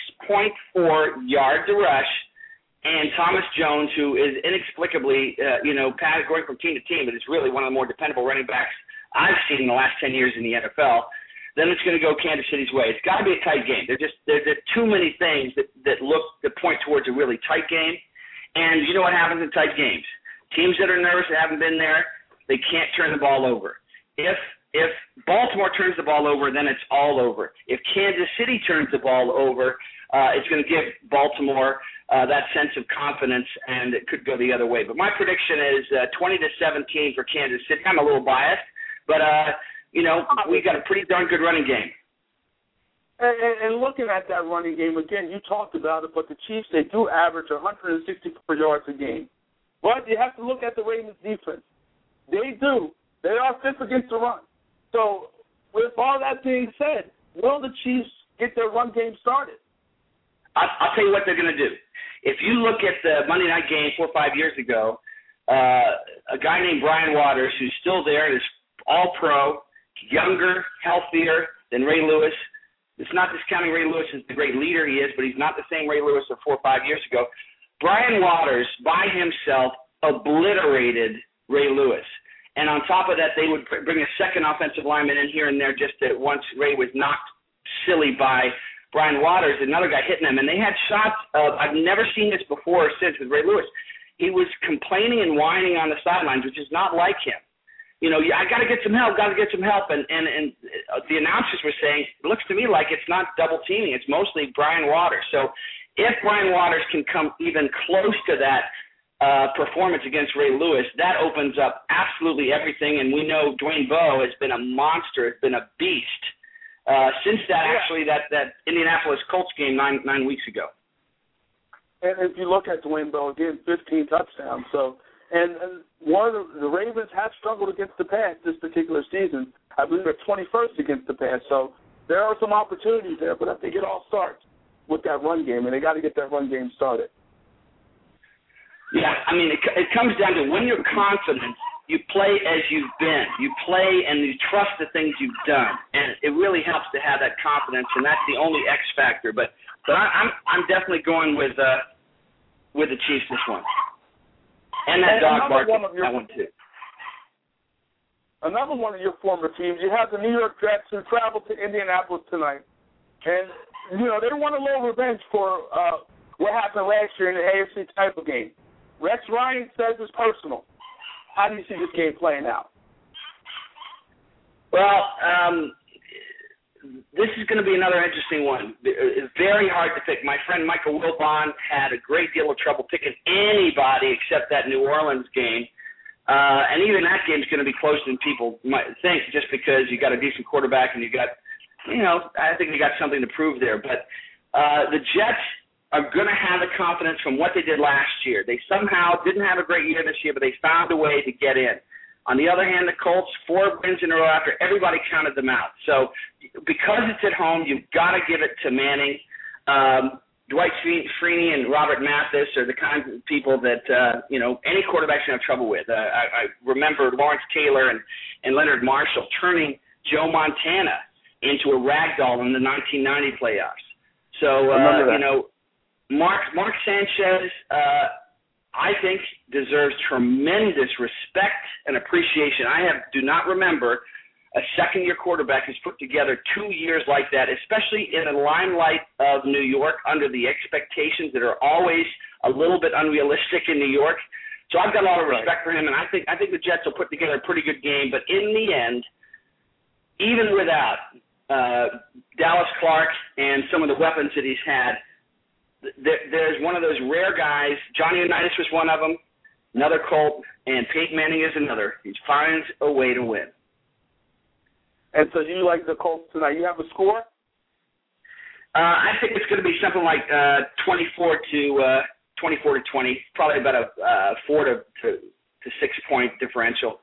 Speaker 4: 6.4 yards a rush, and Thomas Jones, who is inexplicably, going from team to team, but is really one of the more dependable running backs I've seen in the last 10 years in the NFL, then it's going to go Kansas City's way. It's got to be a tight game. There are too many things that point towards a really tight game. And you know what happens in tight games? Teams that are nervous, that haven't been there, they can't turn the ball over. If Baltimore turns the ball over, then it's all over. If Kansas City turns the ball over, it's going to give Baltimore that sense of confidence, and it could go the other way. But my prediction is 20-17 for Kansas City. I'm a little biased, but we've got a pretty darn good running game.
Speaker 2: And looking at that running game, again, you talked about it, but the Chiefs, they do average 164 yards a game. But you have to look at the Ravens' defense. They do. They are fifth against the run. So with all that being said, will the Chiefs get their run game started?
Speaker 4: I'll tell you what they're going to do. If you look at the Monday night game 4 or 5 years ago, a guy named Brian Waters, who's still there and is all-pro, younger, healthier than Ray Lewis. It's not discounting Ray Lewis as the great leader he is, but he's not the same Ray Lewis of 4 or 5 years ago. Brian Waters, by himself, obliterated Ray Lewis. And on top of that, they would bring a second offensive lineman in here and there just that once Ray was knocked silly by Brian Waters, another guy hitting him. And they had shots of, I've never seen this before or since with Ray Lewis. He was complaining and whining on the sidelines, which is not like him. I got to get some help, And the announcers were saying, it looks to me like it's not double teaming. It's mostly Brian Waters. So if Brian Waters can come even close to that performance against Ray Lewis, that opens up absolutely everything. And we know Dwayne Bowe has been a monster, has been a beast since that Indianapolis Colts game nine weeks ago.
Speaker 2: And if you look at Dwayne Bowe, again, 15 touchdowns. So, and one of the Ravens have struggled against the pass this particular season. I believe they're 21st against the pass. So there are some opportunities there, but I think it all starts with that run game, and they got to get that run game started.
Speaker 4: Yeah, I mean, it comes down to when you're confident, you play as you've been. You play and you trust the things you've done, and it really helps to have that confidence, and that's the only X factor. But I'm definitely going with the Chiefs this one, and that dog bark, that one too.
Speaker 2: Another one of your former teams, you have the New York Jets who travel to Indianapolis tonight, and they want a little revenge for what happened last year in the AFC title game. Rex Ryan says it's personal. How do you see this game playing out?
Speaker 4: Well, this is going to be another interesting one. It's very hard to pick. My friend Michael Wilbon had a great deal of trouble picking anybody except that New Orleans game. And even that game's going to be closer than people might think, just because you got a decent quarterback and you got, I think you got something to prove there. But the Jets are going to have the confidence from what they did last year. They somehow didn't have a great year this year, but they found a way to get in. On the other hand, the Colts, 4 wins in a row after everybody counted them out. So because it's at home, you've got to give it to Manning. Dwight Freeney and Robert Mathis are the kinds of people that, any quarterback's going to have trouble with. I remember Lawrence Taylor and Leonard Marshall turning Joe Montana into a ragdoll in the 1990 playoffs. So, Mark Sanchez, I think, deserves tremendous respect and appreciation. I do not remember a second-year quarterback who's put together 2 years like that, especially in the limelight of New York, under the expectations that are always a little bit unrealistic in New York. So I've got a lot of respect for him, and I think the Jets will put together a pretty good game. But in the end, even without Dallas Clark and some of the weapons that he's had, there's one of those rare guys. Johnny Unitas was one of them, another Colt, and Peyton Manning is another. He finds a way to win.
Speaker 2: And so you like the Colts tonight. You have a score?
Speaker 4: I think it's going to be something like 24 to 20, probably about a 4 to 6 point differential.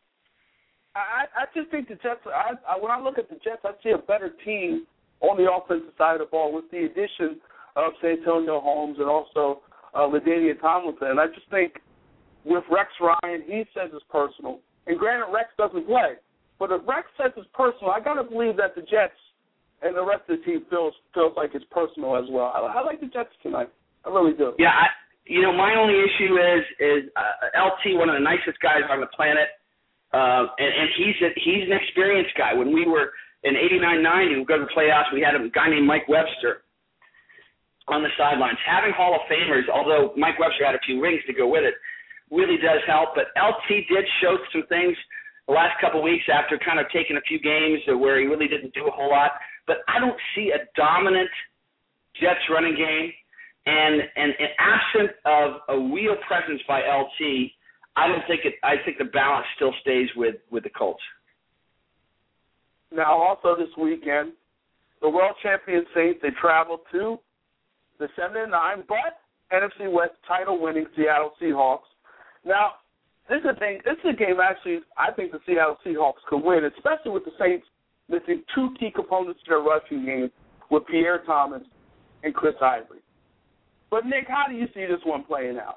Speaker 2: I just think the Jets, when I look at the Jets, I see a better team on the offensive side of the ball with the addition of Santonio Holmes and also LaDainian Tomlinson. And I just think with Rex Ryan, he says it's personal. And granted, Rex doesn't play. But if Rex says it's personal, I got to believe that the Jets and the rest of the team feels like it's personal as well. I like the Jets tonight. I really do.
Speaker 4: Yeah, my only issue is LT, one of the nicest guys on the planet, and he's an experienced guy. When we were in 89-90, we go to the playoffs, we had a guy named Mike Webster on the sidelines. Having Hall of Famers, although Mike Webster had a few rings to go with it, really does help. But LT did show some things the last couple of weeks after kind of taking a few games where he really didn't do a whole lot. But I don't see a dominant Jets running game. And absent of a real presence by LT, I think the balance still stays with the Colts.
Speaker 2: Now, also this weekend, the world champion Saints, they travel to the 7-9, but NFC West title-winning Seattle Seahawks. Now, this is a game actually I think the Seattle Seahawks could win, especially with the Saints missing 2 key components to their rushing game with Pierre Thomas and Chris Ivory. But, Nick, how do you see this one playing out?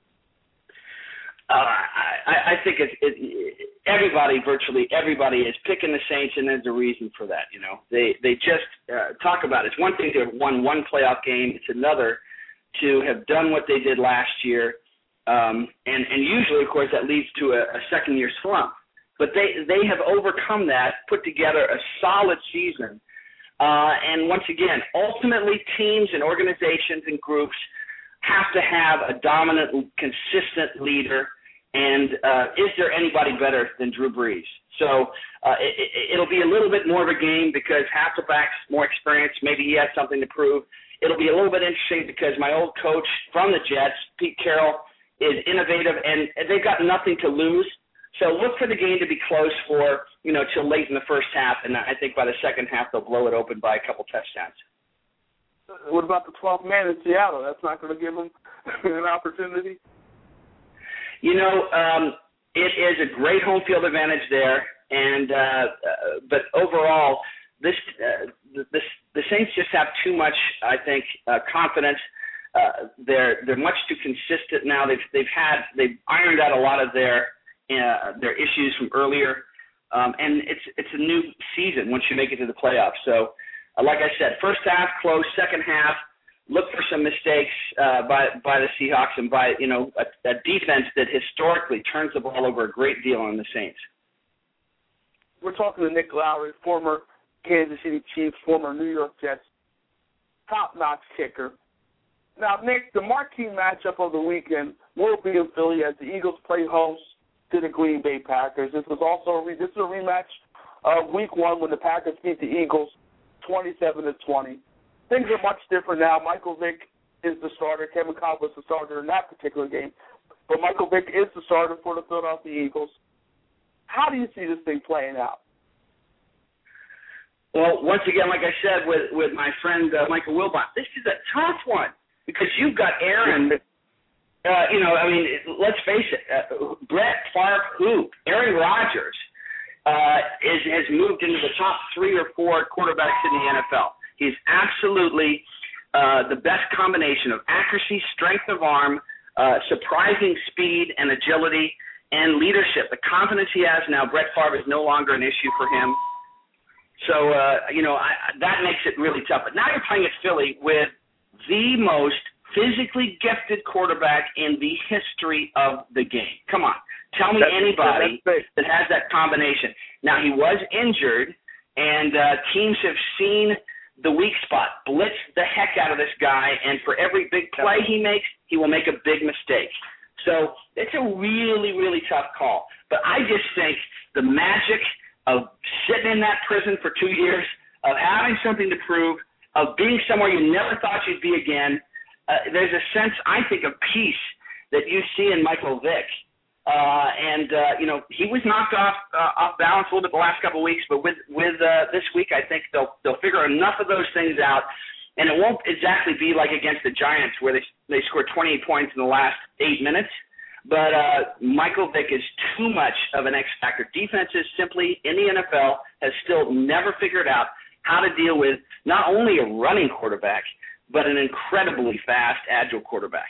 Speaker 4: I think virtually everybody is picking the Saints, and there's a reason for that. They just talk about it. It's one thing to have won one playoff game. It's another to have done what they did last year. And usually, of course, that leads to a second-year slump. But they have overcome that, put together a solid season. And once again, ultimately, teams and organizations and groups have to have a dominant, consistent leader. And is there anybody better than Drew Brees? So it'll be a little bit more of a game because half the back's more experienced. Maybe he has something to prove. It'll be a little bit interesting because my old coach from the Jets, Pete Carroll, is innovative, and they've got nothing to lose. So look for the game to be close for, till late in the first half, and I think by the second half they'll blow it open by a couple touchdowns.
Speaker 2: What about the 12th man in Seattle? That's not going to give them an opportunity?
Speaker 4: It is a great home field advantage there, and but overall, the Saints just have too much, I think, confidence. They're much too consistent now. They've ironed out a lot of their issues from earlier, and it's a new season once you make it to the playoffs. So, like I said, first half close, second half look for some mistakes by the Seahawks and by a defense that historically turns the ball over a great deal on the Saints.
Speaker 2: We're talking to Nick Lowry, former Kansas City Chiefs, former New York Jets, top-notch kicker. Now, Nick, the marquee matchup of the weekend will be in Philly as the Eagles play host to the Green Bay Packers. This is a rematch Week 1 when the Packers beat the Eagles 27-20. Things are much different now. Michael Vick is the starter. Kevin Kolb was the starter in that particular game. But Michael Vick is the starter for the Philadelphia Eagles. How do you see this thing playing out?
Speaker 4: Well, once again, like I said with my friend Michael Wilbon, this is a tough one because you've got Aaron. Let's face it. Brett Favre, who? Aaron Rodgers has moved into the top 3 or 4 quarterbacks in the NFL. He's absolutely the best combination of accuracy, strength of arm, surprising speed and agility, and leadership. The confidence he has now, Brett Favre is no longer an issue for him. So, that makes it really tough. But now you're playing at Philly with the most physically gifted quarterback in the history of the game. Come on. Tell me anybody that has that combination. Now, he was injured, and teams have seen the weak spot, blitz the heck out of this guy, and for every big play he makes, he will make a big mistake. So it's a really, really tough call. But I just think the magic of sitting in that prison for 2 years, of having something to prove, of being somewhere you never thought you'd be again, there's a sense, I think, of peace that you see in Michael Vick. He was knocked off balance a little bit the last couple of weeks, but with this week, I think they'll figure enough of those things out, and it won't exactly be like against the Giants where they scored 28 points in the last 8 minutes. But Michael Vick is too much of an X factor. Defenses simply in the NFL has still never figured out how to deal with not only a running quarterback, but an incredibly fast, agile quarterback.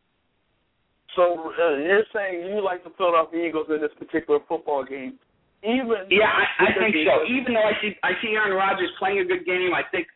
Speaker 2: So you're saying you like the Philadelphia Eagles in this particular football game, I think so. Even though I see Aaron Rodgers playing a good game, I think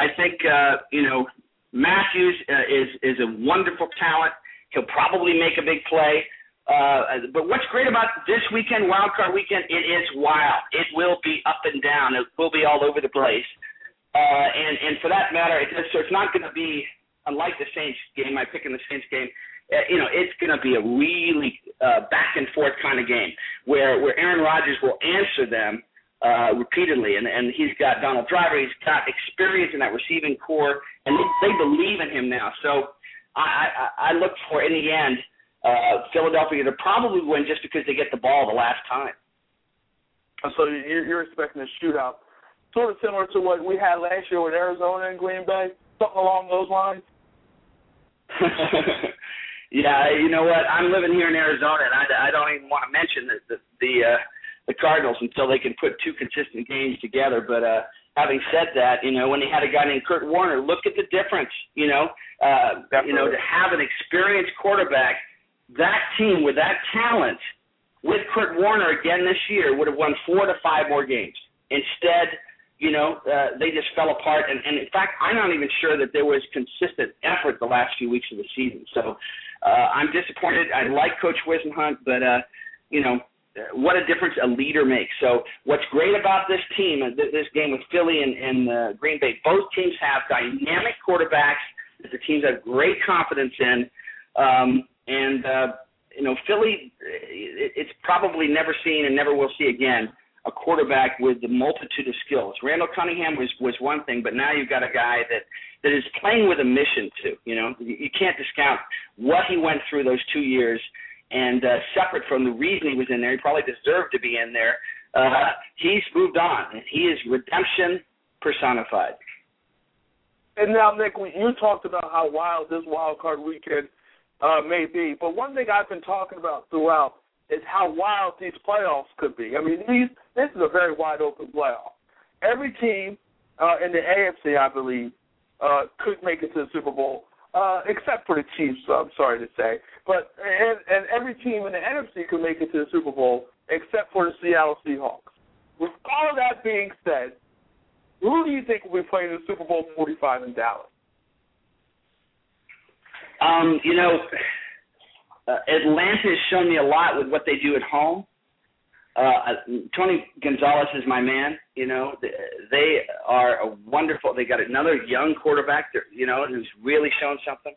Speaker 2: Matthews is a wonderful talent. He'll probably make a big play. But what's great about this weekend, Wild Card Weekend, it is wild. It will be up and down. It will be all over the place. And for that matter, it's not going to be, unlike the Saints game, I pick in the Saints game, it's going to be a really back and forth kind of game where Aaron Rodgers will answer them repeatedly. And he's got Donald Driver. He's got experience in that receiving core, and they believe in him now. So I look for, in the end, Philadelphia to probably win just because they get the ball the last time. So you're expecting a shootout, sort of similar to what we had last year with Arizona and Green Bay, something along those lines?
Speaker 4: Yeah, you know what? I'm living here in Arizona, and I don't even want to mention the Cardinals until they can put 2 consistent games together. But having said that, when they had a guy named Kurt Warner, look at the difference, to have an experienced quarterback, that team with that talent, with Kurt Warner again this year, would have won 4 to 5 more games. Instead, they just fell apart. And in fact, I'm not even sure that there was consistent effort the last few weeks of the season. So I'm disappointed. I like Coach Wisenhunt, but, what a difference a leader makes. So what's great about this team, this game with Philly and Green Bay, both teams have dynamic quarterbacks that the teams have great confidence in. Philly, it's probably never seen and never will see again a quarterback with the multitude of skills. Randall Cunningham was one thing, but now you've got a guy that is playing with a mission too. You can't discount what he went through those 2 years. And separate from the reason he was in there, he probably deserved to be in there. He's moved on. He is redemption personified.
Speaker 2: And now, Nick, you talked about how wild this wild card weekend may be. But one thing I've been talking about throughout is how wild these playoffs could be. I mean, this is a very wide open playoff. Every team in the AFC, I believe, could make it to the Super Bowl. Except for the Chiefs, I'm sorry to say. But and every team in the NFC could make it to the Super Bowl except for the Seattle Seahawks. With all of that being said, who do you think will be playing in the Super Bowl 45 in Dallas?
Speaker 4: Atlanta has shown me a lot with what they do at home. Tony Gonzalez is my man. They are a wonderful. They got another young quarterback, who's really shown something.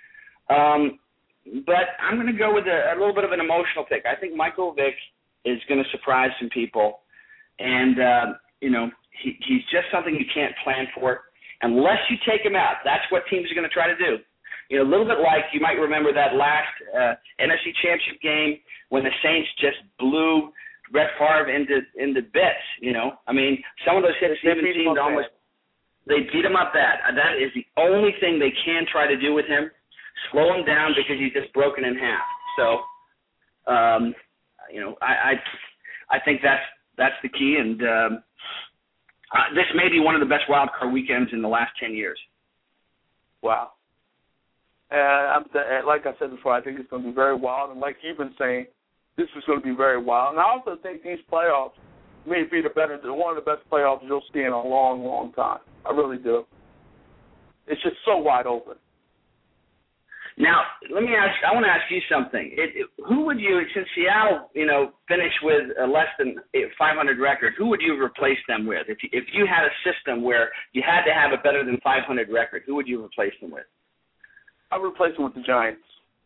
Speaker 4: But I'm going to go with a little bit of an emotional pick. I think Michael Vick is going to surprise some people, And, he's just something you can't plan for unless you take him out. That's what teams are going to try to do. A little bit like you might remember that last NFC Championship game when the Saints just blew Brett Favre into bits. Some of those hits even seemed almost – they beat him up bad. That is the only thing they can try to do with him, slow him down because he's just broken in half. So, I think that's the key, and this may be one of the best wild card weekends in the last 10 years.
Speaker 2: Wow. Like I said before, I think it's going to be very wild, and like you've been saying, this is going to be very wild. And I also think these playoffs may be one of the best playoffs you'll see in a long, long time. I really do. It's just so wide open.
Speaker 4: Now, I want to ask you something. Who would you, since Seattle, finished with a less than 500 record, who would you replace them with? If you had a system where you had to have a better than 500 record, who would you replace them with?
Speaker 2: I would replace them with the Giants.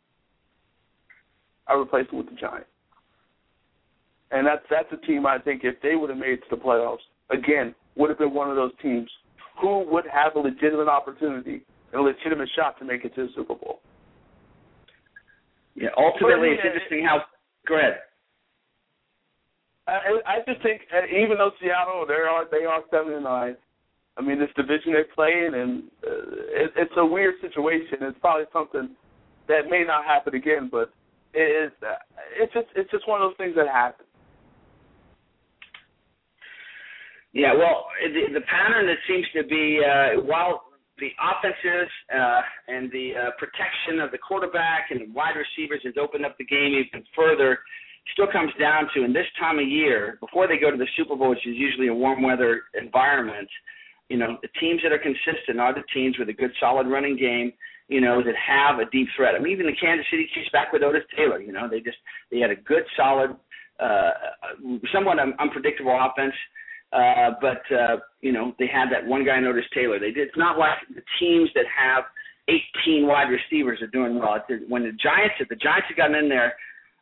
Speaker 2: And that's a team I think if they would have made it to the playoffs, again, would have been one of those teams who would have a legitimate opportunity and a legitimate shot to make it to the Super Bowl.
Speaker 4: Yeah, ultimately it's interesting how – go ahead.
Speaker 2: I just think even though Seattle, they are 7-9, this division they play in, and it's a weird situation. It's probably something that may not happen again, but it's just one of those things that happen.
Speaker 4: Yeah, well, the pattern that seems to be while the offenses and the protection of the quarterback and wide receivers has opened up the game even further, still comes down to, in this time of year, before they go to the Super Bowl, which is usually a warm weather environment, the teams that are consistent are the teams with a good, solid running game, that have a deep threat. Even the Kansas City Chiefs back with Otis Taylor, they had a good, solid, somewhat unpredictable offense. But they had that one guy, Otis Taylor. It's not like the teams that have 18 wide receivers are doing well. When the Giants have gotten in there,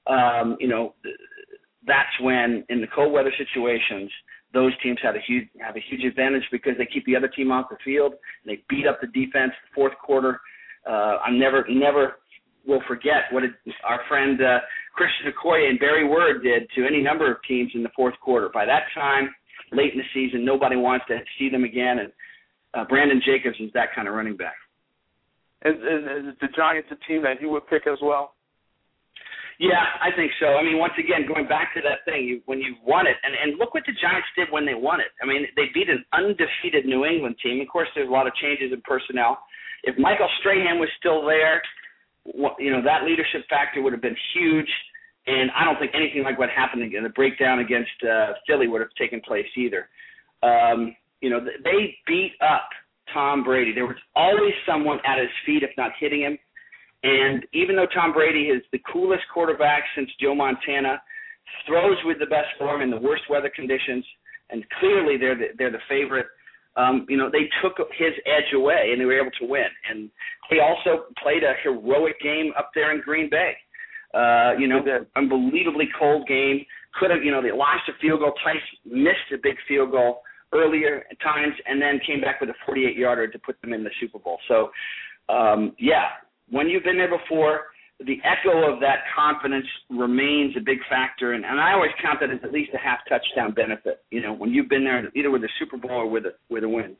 Speaker 4: that's when, in the cold weather situations, those teams have a huge advantage because they keep the other team off the field. And they beat up the defense the fourth quarter. I never will forget what our friend Christian Okoye and Barry Word did to any number of teams in the fourth quarter. By that time, late in the season, nobody wants to see them again, and Brandon Jacobs is that kind of running back.
Speaker 2: Is the Giants a team that you would pick as well?
Speaker 4: Yeah, I think so. Once again, going back to that thing, when you won it, and look what the Giants did when they won it. They beat an undefeated New England team. Of course, there's a lot of changes in personnel. If Michael Strahan was still there, that leadership factor would have been huge. And I don't think anything like what happened in the breakdown against Philly would have taken place either. They beat up Tom Brady. There was always someone at his feet, if not hitting him. And even though Tom Brady is the coolest quarterback since Joe Montana, throws with the best form in the worst weather conditions, and clearly they're the favorite, they took his edge away and they were able to win. And they also played a heroic game up there in Green Bay. Unbelievably cold game. Could have, they lost a field goal. Tice missed a big field goal earlier at times and then came back with a 48-yarder to put them in the Super Bowl. So, when you've been there before, the echo of that confidence remains a big factor. And I always count that as at least a half touchdown benefit, when you've been there either with a Super Bowl or with a win.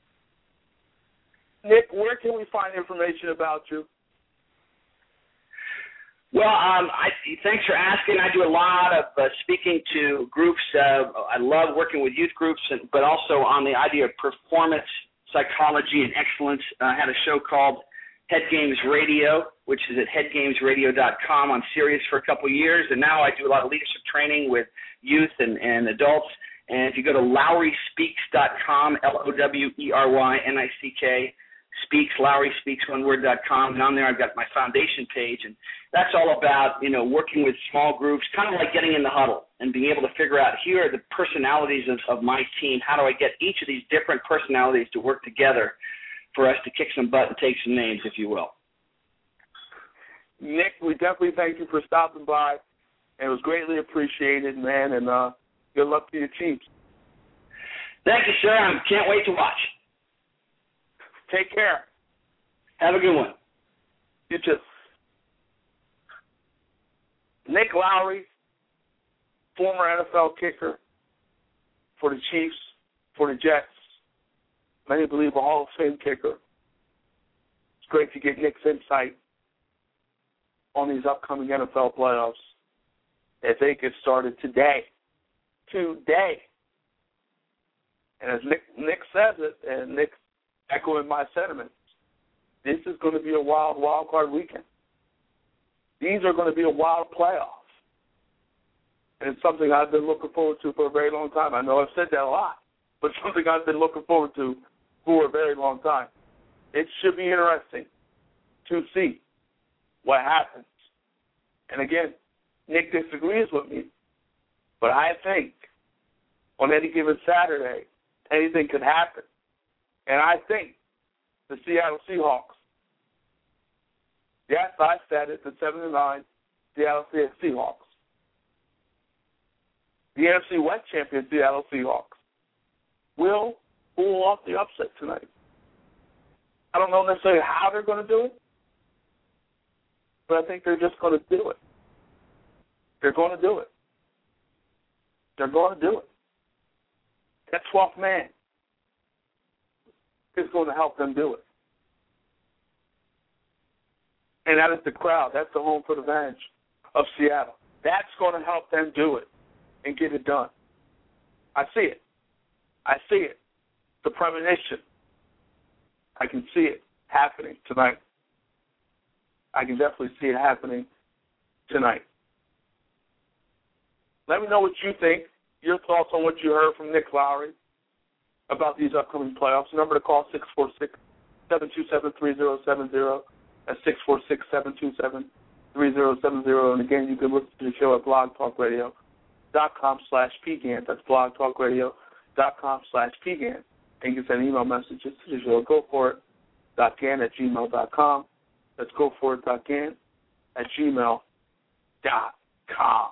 Speaker 2: Nick, where can we find information about you?
Speaker 4: Well, thanks for asking. I do a lot of speaking to groups. I love working with youth groups, but also on the idea of performance psychology and excellence. I had a show called Head Games Radio, which is at headgamesradio.com on Sirius for a couple of years, and now I do a lot of leadership training with youth and adults. And if you go to LowrySpeaks.com, LOWERYNICK, Speaks, LowrySpeaks1word.com, and on there I've got my foundation page, and that's all about, working with small groups, kind of like getting in the huddle and being able to figure out, here are the personalities of my team. How do I get each of these different personalities to work together for us to kick some butt and take some names, if you will?
Speaker 2: Nick, we definitely thank you for stopping by. It was greatly appreciated, man, and good luck to your teams.
Speaker 4: Thank you, sir. I can't wait to watch.
Speaker 2: Take care.
Speaker 4: Have a good one.
Speaker 2: You too. Nick Lowry, former NFL kicker for the Chiefs, for the Jets. Many believe a Hall of Fame kicker. It's great to get Nick's insight on these upcoming NFL playoffs as they get started today. And as Nick says it, and Nick echoing my sentiments, this is going to be a wild card weekend. These are going to be a wild playoff. And it's something I've been looking forward to for a very long time. I know I've said that a lot, but something I've been looking forward to for a very long time. It should be interesting to see what happens. And again, Nick disagrees with me, but I think on any given Saturday, anything could happen. And I think the Seattle Seahawks, yes, I said it, the 7-9 Seattle Seahawks, the NFC West champion Seattle Seahawks, will pull off the upset tonight. I don't know necessarily how they're going to do it, but I think they're just going to do it. They're going to do it. They're going to do it. That 12th man is going to help them do it. And that is the crowd. That's the home field advantage of Seattle. That's going to help them do it and get it done. I see it. I see it. The premonition. I can see it happening tonight. I can definitely see it happening tonight. Let me know what you think, your thoughts on what you heard from Nick Lowry about these upcoming playoffs. Number to call, 646-727-3070. That's 646-727-3070. And again, you can listen to the show at blogtalkradio.com/PGAN. That's blogtalkradio.com/PGAN. And you can send email messages to the show at goforit.gan@gmail.com. That's goforit.gan@gmail.com.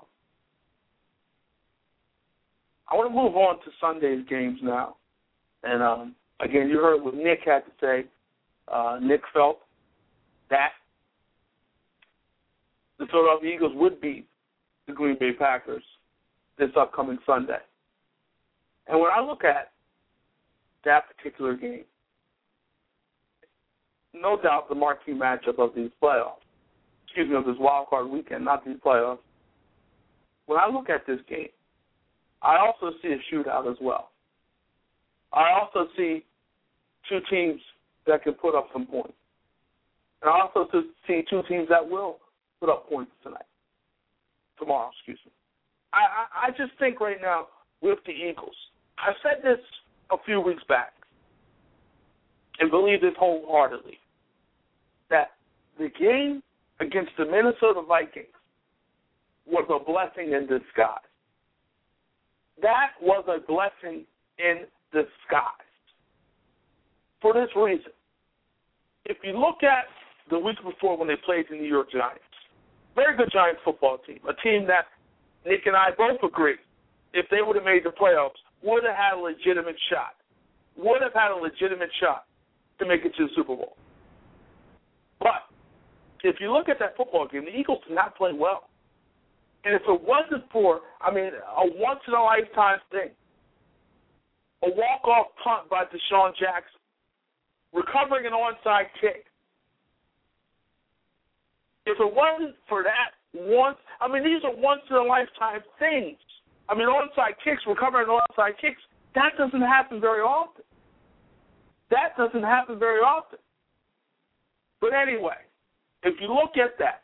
Speaker 2: I want to move on to Sunday's games now. And, again, you heard what Nick had to say. Nick felt that the Philadelphia Eagles would beat the Green Bay Packers this upcoming Sunday. And when I look at that particular game, no doubt the marquee matchup of these playoffs, of this wild card weekend, not these playoffs. When I look at this game, I also see a shootout as well. I also see two teams that can put up some points. And I also see two teams that will put up points tomorrow. I just think right now with the Eagles, I said this a few weeks back and believe this wholeheartedly, that the game against the Minnesota Vikings was a blessing in disguise. That was a blessing in disguise. For this reason, if you look at the week before when they played the New York Giants, very good Giants football team, a team that Nick and I both agree, if they would have made the playoffs, would have had a legitimate shot to make it to the Super Bowl. But if you look at that football game, the Eagles did not play well. And if it wasn't for, a once-in-a-lifetime thing, a walk-off punt by Deshaun Jackson, recovering an onside kick, if it wasn't for that these are once-in-a-lifetime things. Onside kicks, recovering onside kicks, that doesn't happen very often. But anyway, if you look at that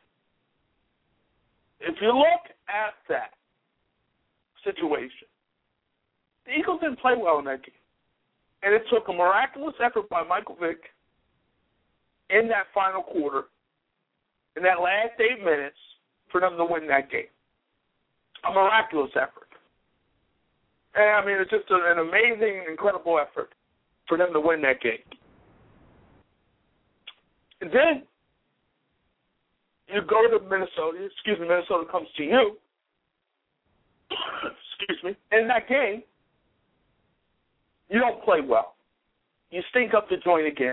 Speaker 2: situation, the Eagles didn't play well in that game. And it took a miraculous effort by Michael Vick in that final quarter, in that last 8 minutes, for them to win that game. A miraculous effort. And, it's just an amazing, incredible effort for them to win that game. And then you go to Minnesota. Minnesota comes to you. In that game, you don't play well. You stink up the joint again.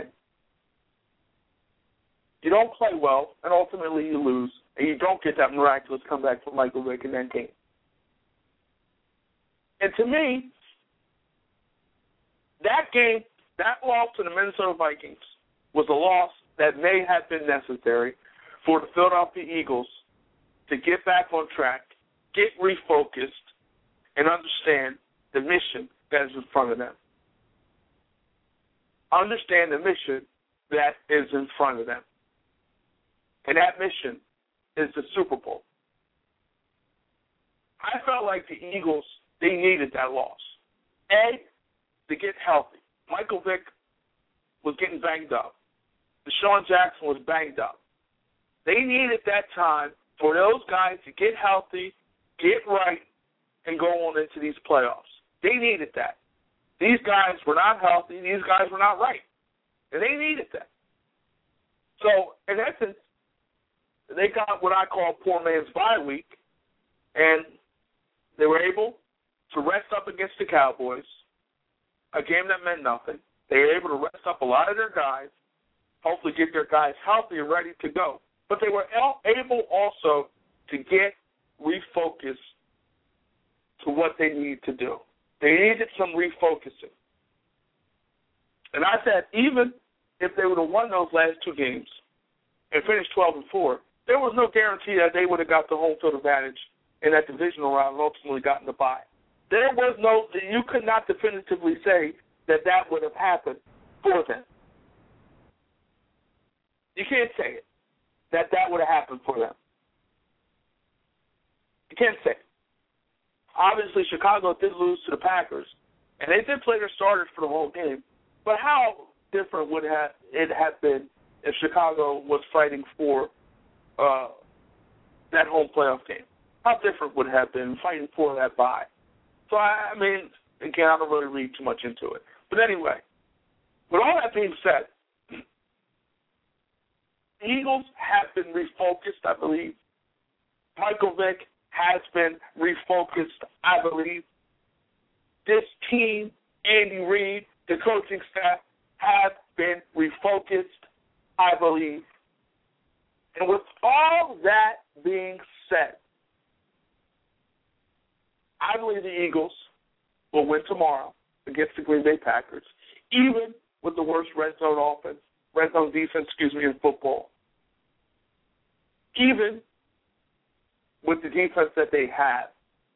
Speaker 2: You don't play well, and ultimately you lose, and you don't get that miraculous comeback from Michael Vick in that game. And to me, that game, that loss to the Minnesota Vikings was a loss that may have been necessary for the Philadelphia Eagles to get back on track, get refocused, and understand the mission that is in front of them. Understand the mission that is in front of them. And that mission is the Super Bowl. I felt like the Eagles, they needed that loss. A, to get healthy. Michael Vick was getting banged up. Deshaun Jackson was banged up. They needed that time for those guys to get healthy, get right, and go on into these playoffs. They needed that. These guys were not healthy. These guys were not right. And they needed that. So, in essence, they got what I call poor man's bye week, and they were able to rest up against the Cowboys, a game that meant nothing. They were able to rest up a lot of their guys, hopefully get their guys healthy and ready to go. But they were able also to get refocused to what they need to do. They needed some refocusing. And I said, even if they would have won those last two games and finished 12-4, there was no guarantee that they would have got the home field advantage in that divisional round and ultimately gotten the bye. There was no, you could not definitively say that that would have happened for them. You can't say it, that would have happened for them. You can't say it. Obviously, Chicago did lose to the Packers, and they did play their starters for the whole game. But how different would it have been if Chicago was fighting for that home playoff game? How different would it have been fighting for that bye? So, I mean, again, I don't really read too much into it. But anyway, with all that being said, the Eagles have been refocused, I believe. Michael Vick has been refocused, I believe. This team, Andy Reid, the coaching staff, have been refocused, I believe. And with all that being said, I believe the Eagles will win tomorrow against the Green Bay Packers, even with the worst red zone defense in football. Even with the defense that they have.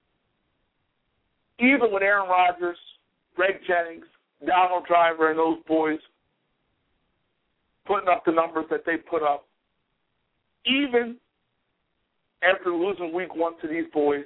Speaker 2: Even with Aaron Rodgers, Greg Jennings, Donald Driver, and those boys putting up the numbers that they put up. Even after losing week 1 to these boys,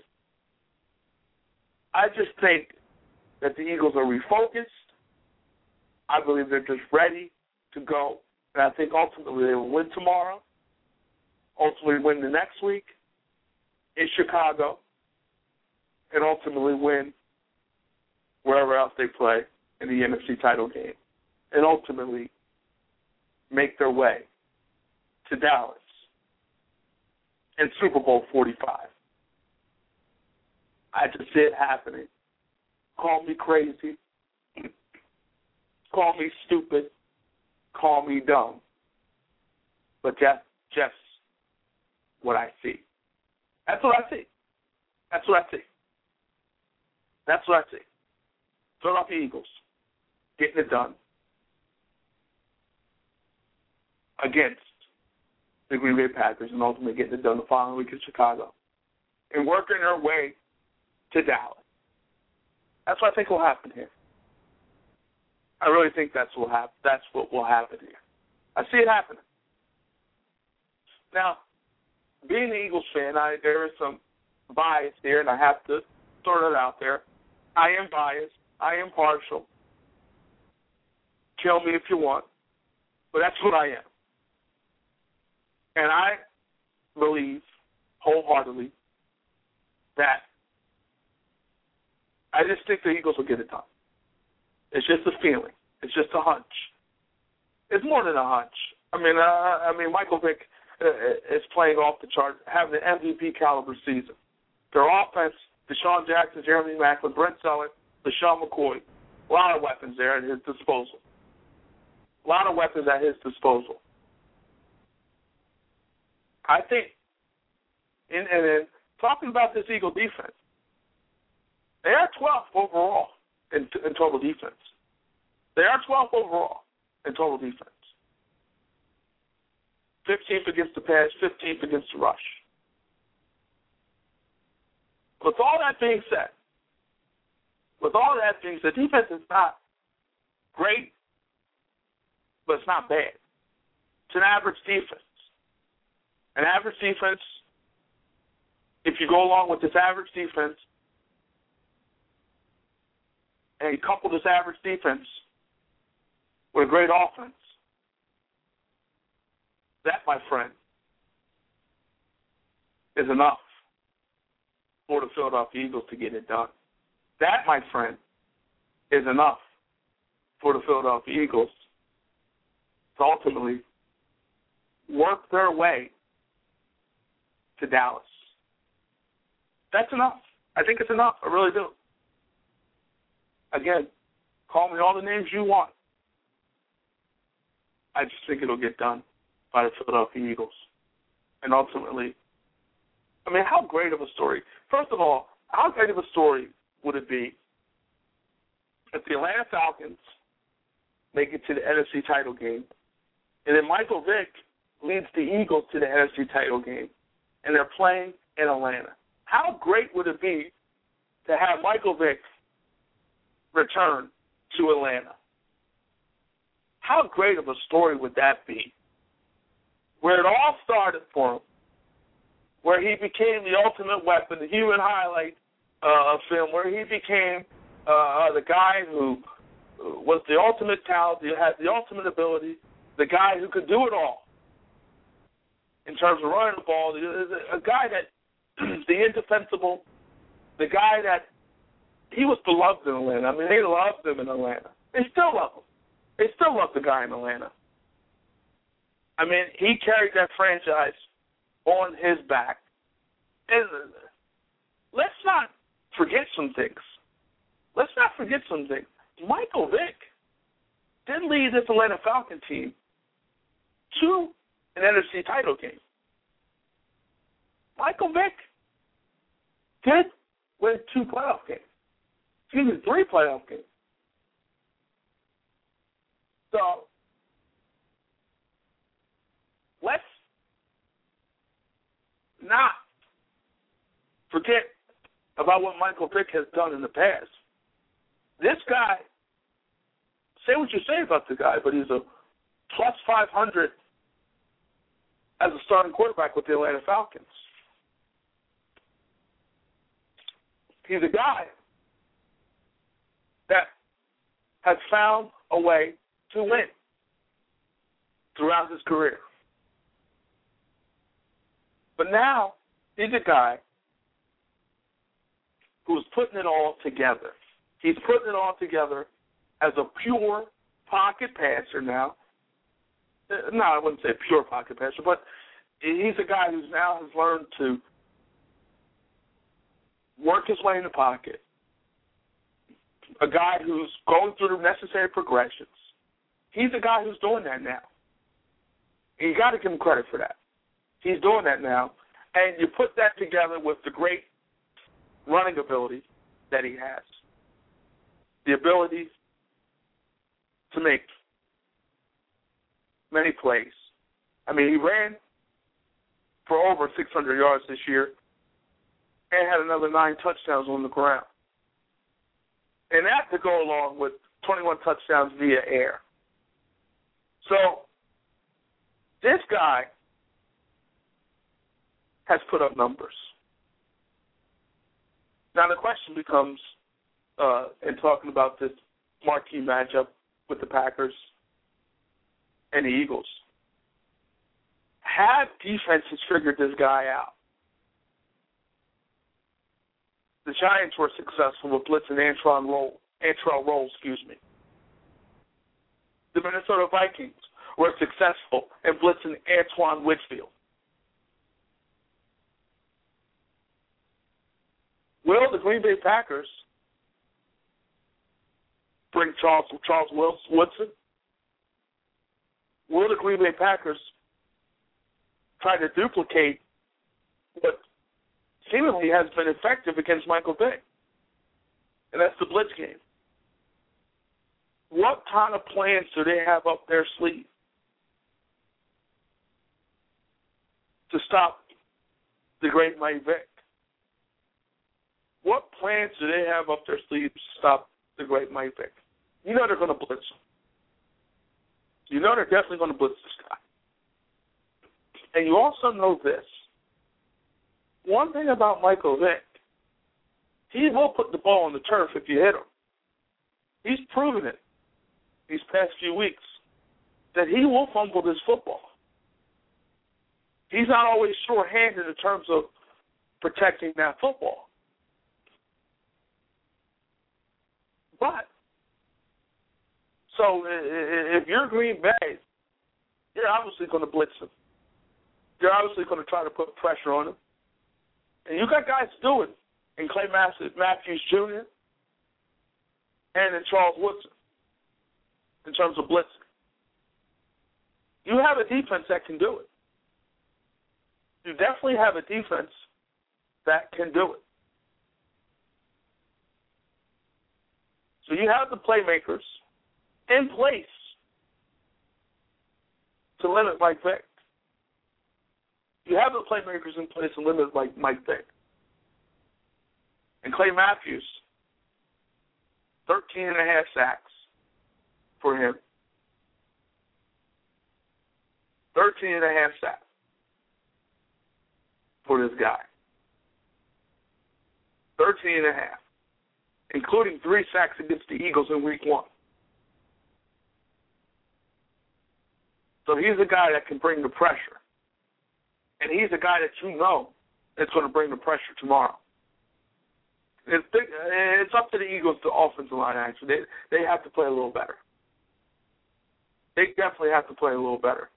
Speaker 2: I just think that the Eagles are refocused. I believe they're just ready to go. And I think ultimately they will win tomorrow, ultimately win the next week in Chicago, and ultimately win wherever else they play in the NFC title game, and ultimately make their way to Dallas in Super Bowl 45. I just see it happening. Call me crazy. Call me stupid. Call me dumb. But that's just what I see. That's what I see. That's what I see. That's what I see. Philadelphia Eagles getting it done against the Green Bay Packers and ultimately getting it done the following week in Chicago and working their way to Dallas. That's what I think will happen here. I really think that's what will happen here. I see it happening. Now, being an Eagles fan, there is some bias here, and I have to throw it out there. I am biased. I am partial. Kill me if you want, but that's what I am. And I believe wholeheartedly that I just think the Eagles will get it done. It's just a feeling. It's just a hunch. It's more than a hunch. I mean, Michael Vick is playing off the chart, having an MVP caliber season. Their offense, Deshaun Jackson, Jeremy Maclin, Brent Sellers, LaShawn McCoy, A lot of weapons there at his disposal. A lot of weapons at his disposal. I think, and then talking about this Eagle defense, they are 12th overall in total defense. They are 12th overall in total defense. 15th against the pass, 15th against the rush. With all that being said, defense is not great, but it's not bad. It's an average defense. An average defense, if you go along with this average defense, and you couple this average defense with a great offense, that, my friend, is enough for the Philadelphia Eagles to get it done. That, my friend, is enough for the Philadelphia Eagles to ultimately work their way to Dallas. That's enough. I think it's enough. I really do. Again, call me all the names you want. I just think it'll get done by the Philadelphia Eagles. And ultimately, I mean, how great of a story. First of all, how great of a story would it be if the Atlanta Falcons make it to the NFC title game, and then Michael Vick leads the Eagles to the NFC title game, and they're playing in Atlanta? How great would it be to have Michael Vick return to Atlanta? How great of a story would that be? Where it all started for him, where he became the ultimate weapon, the human highlight of film, where he became the guy who was the ultimate talent, who had the ultimate ability, the guy who could do it all in terms of running the ball, a guy that, the indefensible, the guy that, he was beloved in Atlanta. I mean, they loved him in Atlanta. They still love him. They still love the guy in Atlanta. I mean, he carried that franchise on his back. And let's not forget some things. Michael Vick did lead this Atlanta Falcon team to an NFC title game. Michael Vick did win 3 playoff games. So, let's not forget about what Michael Vick has done in the past. This guy, say what you say about the guy, but he's a plus 500 as a starting quarterback with the Atlanta Falcons. He's a guy that has found a way to win throughout his career. But now he's a guy who's putting it all together. He's putting it all together as a pure pocket passer now. No, I wouldn't say pure pocket passer, but he's a guy who's now has learned to work his way in the pocket. A guy who's going through the necessary progressions. He's a guy who's doing that now. And you got to give him credit for that. He's doing that now. And you put that together with the great running ability that he has. The ability to make many plays. I mean, he ran for over 600 yards this year and had another 9 touchdowns on the ground. And that to go along with 21 touchdowns via air. So this guy has put up numbers. Now the question becomes, in talking about this marquee matchup with the Packers and the Eagles, have defenses figured this guy out? The Giants were successful with blitzing Antrell Roll. The Minnesota Vikings were successful in blitzing Antoine Whitfield. Will the Green Bay Packers bring Charles Woodson? Will the Green Bay Packers try to duplicate what seemingly has been effective against Michael Vick? And that's the blitz game. What kind of plans do they have up their sleeve to stop the great Mike Vick? What plans do they have up their sleeves to stop the great Mike Vick? You know they're going to blitz him. You know they're definitely going to blitz this guy. And you also know this. One thing about Michael Vick, he will put the ball on the turf if you hit him. He's proven it these past few weeks that he will fumble this football. He's not always sure-handed in terms of protecting that football. But, so if you're Green Bay, you're obviously going to blitz him. You're obviously going to try to put pressure on him. And you got guys to do it in Clay Matthews Jr. and in Charles Woodson in terms of blitzing. You have a defense that can do it. You definitely have a defense that can do it. So you have the playmakers in place to limit Mike Vick. You have the playmakers in place to limit Mike Vick. And Clay Matthews, 13.5 sacks for him. 13.5 sacks for this guy. 13.5. Including 3 sacks against the Eagles in week 1. So he's a guy that can bring the pressure. And he's a guy that you know that's going to bring the pressure tomorrow. It's up to the Eagles, the offensive line, actually. They have to play a little better. They definitely have to play a little better.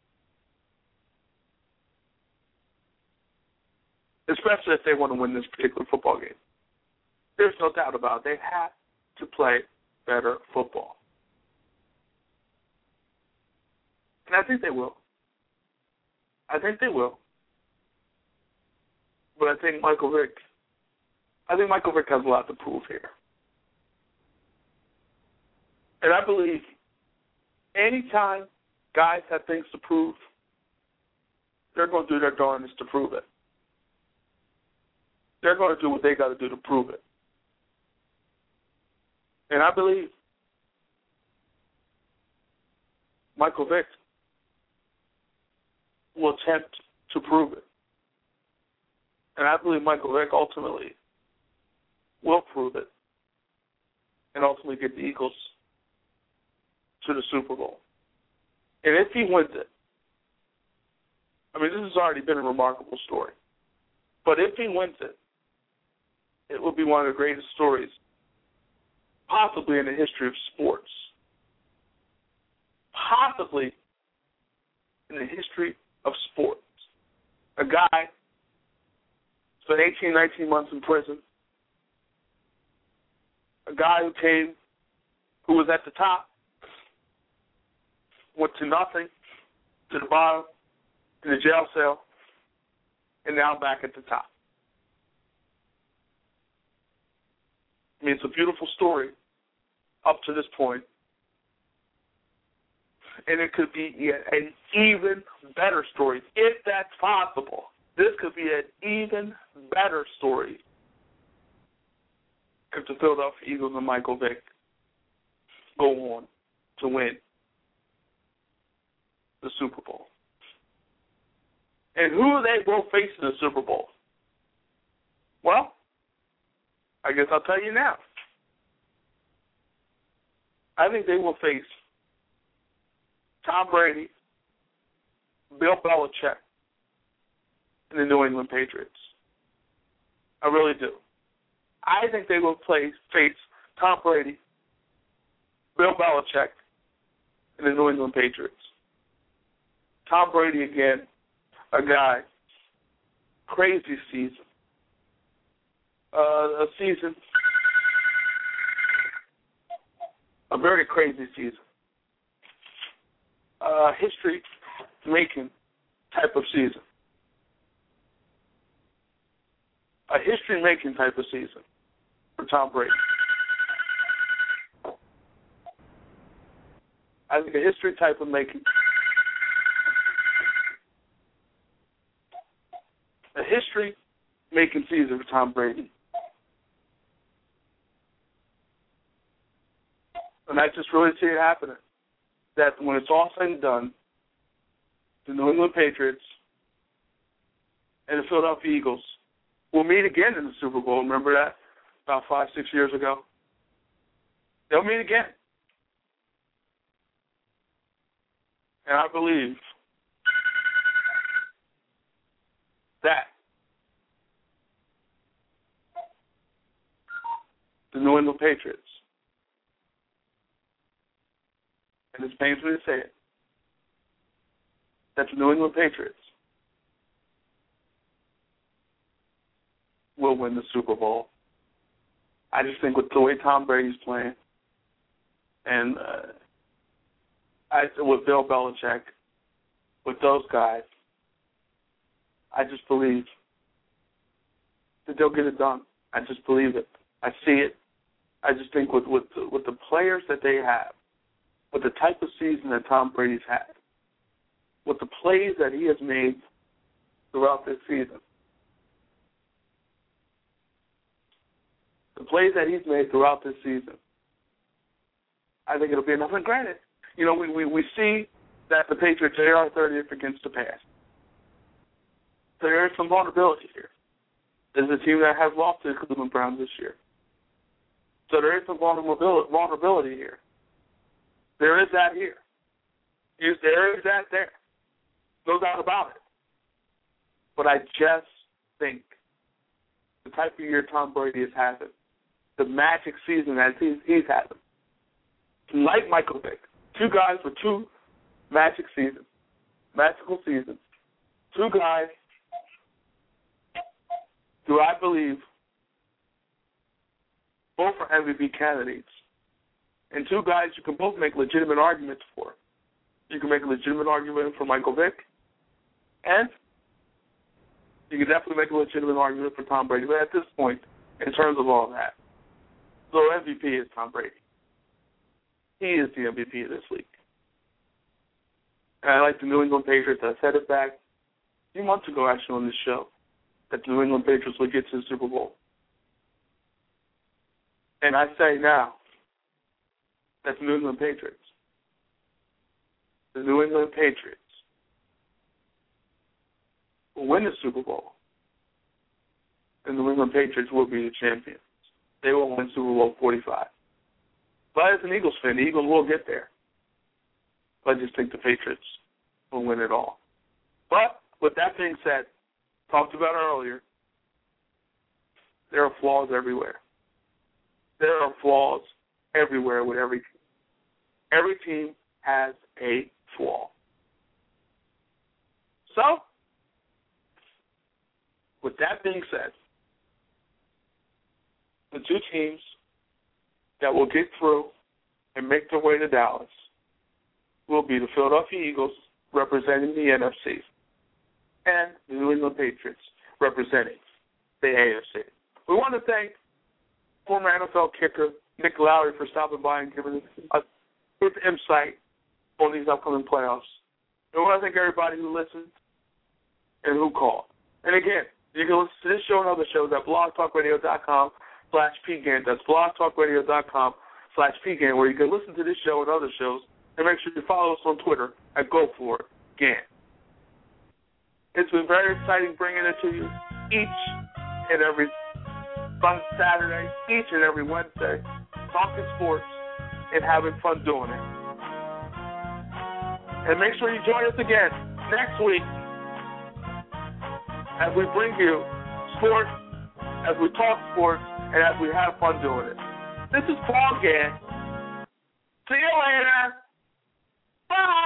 Speaker 2: Especially if they want to win this particular football game. There's no doubt about it. They have to play better football. And I think they will. I think they will. But I think Michael Vick has a lot to prove here. And I believe anytime guys have things to prove, they're going to do their darndest to prove it. They're going to do what they got to do to prove it. And I believe Michael Vick will attempt to prove it. And I believe Michael Vick ultimately will prove it and ultimately get the Eagles to the Super Bowl. And if he wins it, I mean, this has already been a remarkable story. But if he wins it, it will be one of the greatest stories possibly in the history of sports. Possibly in the history of sports. A guy spent 18, 19 months in prison. A guy who was at the top, went to nothing, to the bottom, in the jail cell, and now back at the top. I mean, it's a beautiful story up to this point. And it could be an even better story, if that's possible. This could be an even better story if the Philadelphia Eagles and Michael Vick go on to win the Super Bowl. And who they will face in the Super Bowl? Well, I guess I'll tell you now. I think they will face Tom Brady, Bill Belichick, and the New England Patriots. I really do. I think they will face Tom Brady, Bill Belichick, and the New England Patriots. Tom Brady again, a guy, crazy season. A season A very crazy season. History-making type of season. A history-making type of season for Tom Brady. I think a history type of making. A history-making season for Tom Brady. And I just really see it happening. That when it's all said and done, the New England Patriots and the Philadelphia Eagles will meet again in the Super Bowl. Remember that? About 5-6 years ago. They'll meet again. And I believe that the New England Patriots, and it pains me to say it, that the New England Patriots will win the Super Bowl. I just think with the way Tom Brady's playing, and with Bill Belichick, with those guys, I just believe that they'll get it done. I just believe it. I see it. I just think with the players that they have, with the type of season that Tom Brady's had, with the plays that he has made throughout this season, I think it'll be enough. And granted, you know, we see that the Patriots, they are 30th against the pass. There is some vulnerability here. There's a team that has lost to the Cleveland Browns this year. So there is some vulnerability here. There is that here. There is that there. No doubt about it. But I just think the type of year Tom Brady is having, the magic season that he's having, like Michael Vick, two guys with two magical seasons, two guys who I believe both are MVP candidates, and two guys you can both make legitimate arguments for. You can make a legitimate argument for Michael Vick, and you can definitely make a legitimate argument for Tom Brady. But at this point, in terms of all that, the MVP is Tom Brady. He is the MVP of this league. And I like the New England Patriots. I said it back a few months ago, actually, on this show, that the New England Patriots would get to the Super Bowl. And I say now that the New England Patriots will win the Super Bowl, and the New England Patriots will be the champions. They will win Super Bowl 45. But as an Eagles fan, the Eagles will get there. But I just think the Patriots will win it all. But with that being said, talked about earlier, there are flaws everywhere. There are flaws everywhere with every team. Every team has a flaw. So, with that being said, the two teams that will get through and make their way to Dallas will be the Philadelphia Eagles, representing the NFC, and the New England Patriots, representing the AFC. We want to thank former NFL kicker Nick Lowry for stopping by and giving us his insight on these upcoming playoffs. And we want to thank everybody who listened and who called. And again, you can listen to this show and other shows at blogtalkradio.com/PGAN. That's blogtalkradio.com/PGAN, where you can listen to this show and other shows. And make sure you follow us on Twitter at GoForItGan. It's been very exciting bringing it to you each and every Saturday, each and every Wednesday, talking sports and having fun doing it. And make sure you join us again next week as we bring you sports, as we talk sports, and as we have fun doing it. This is Paul Gann. See you later. Bye.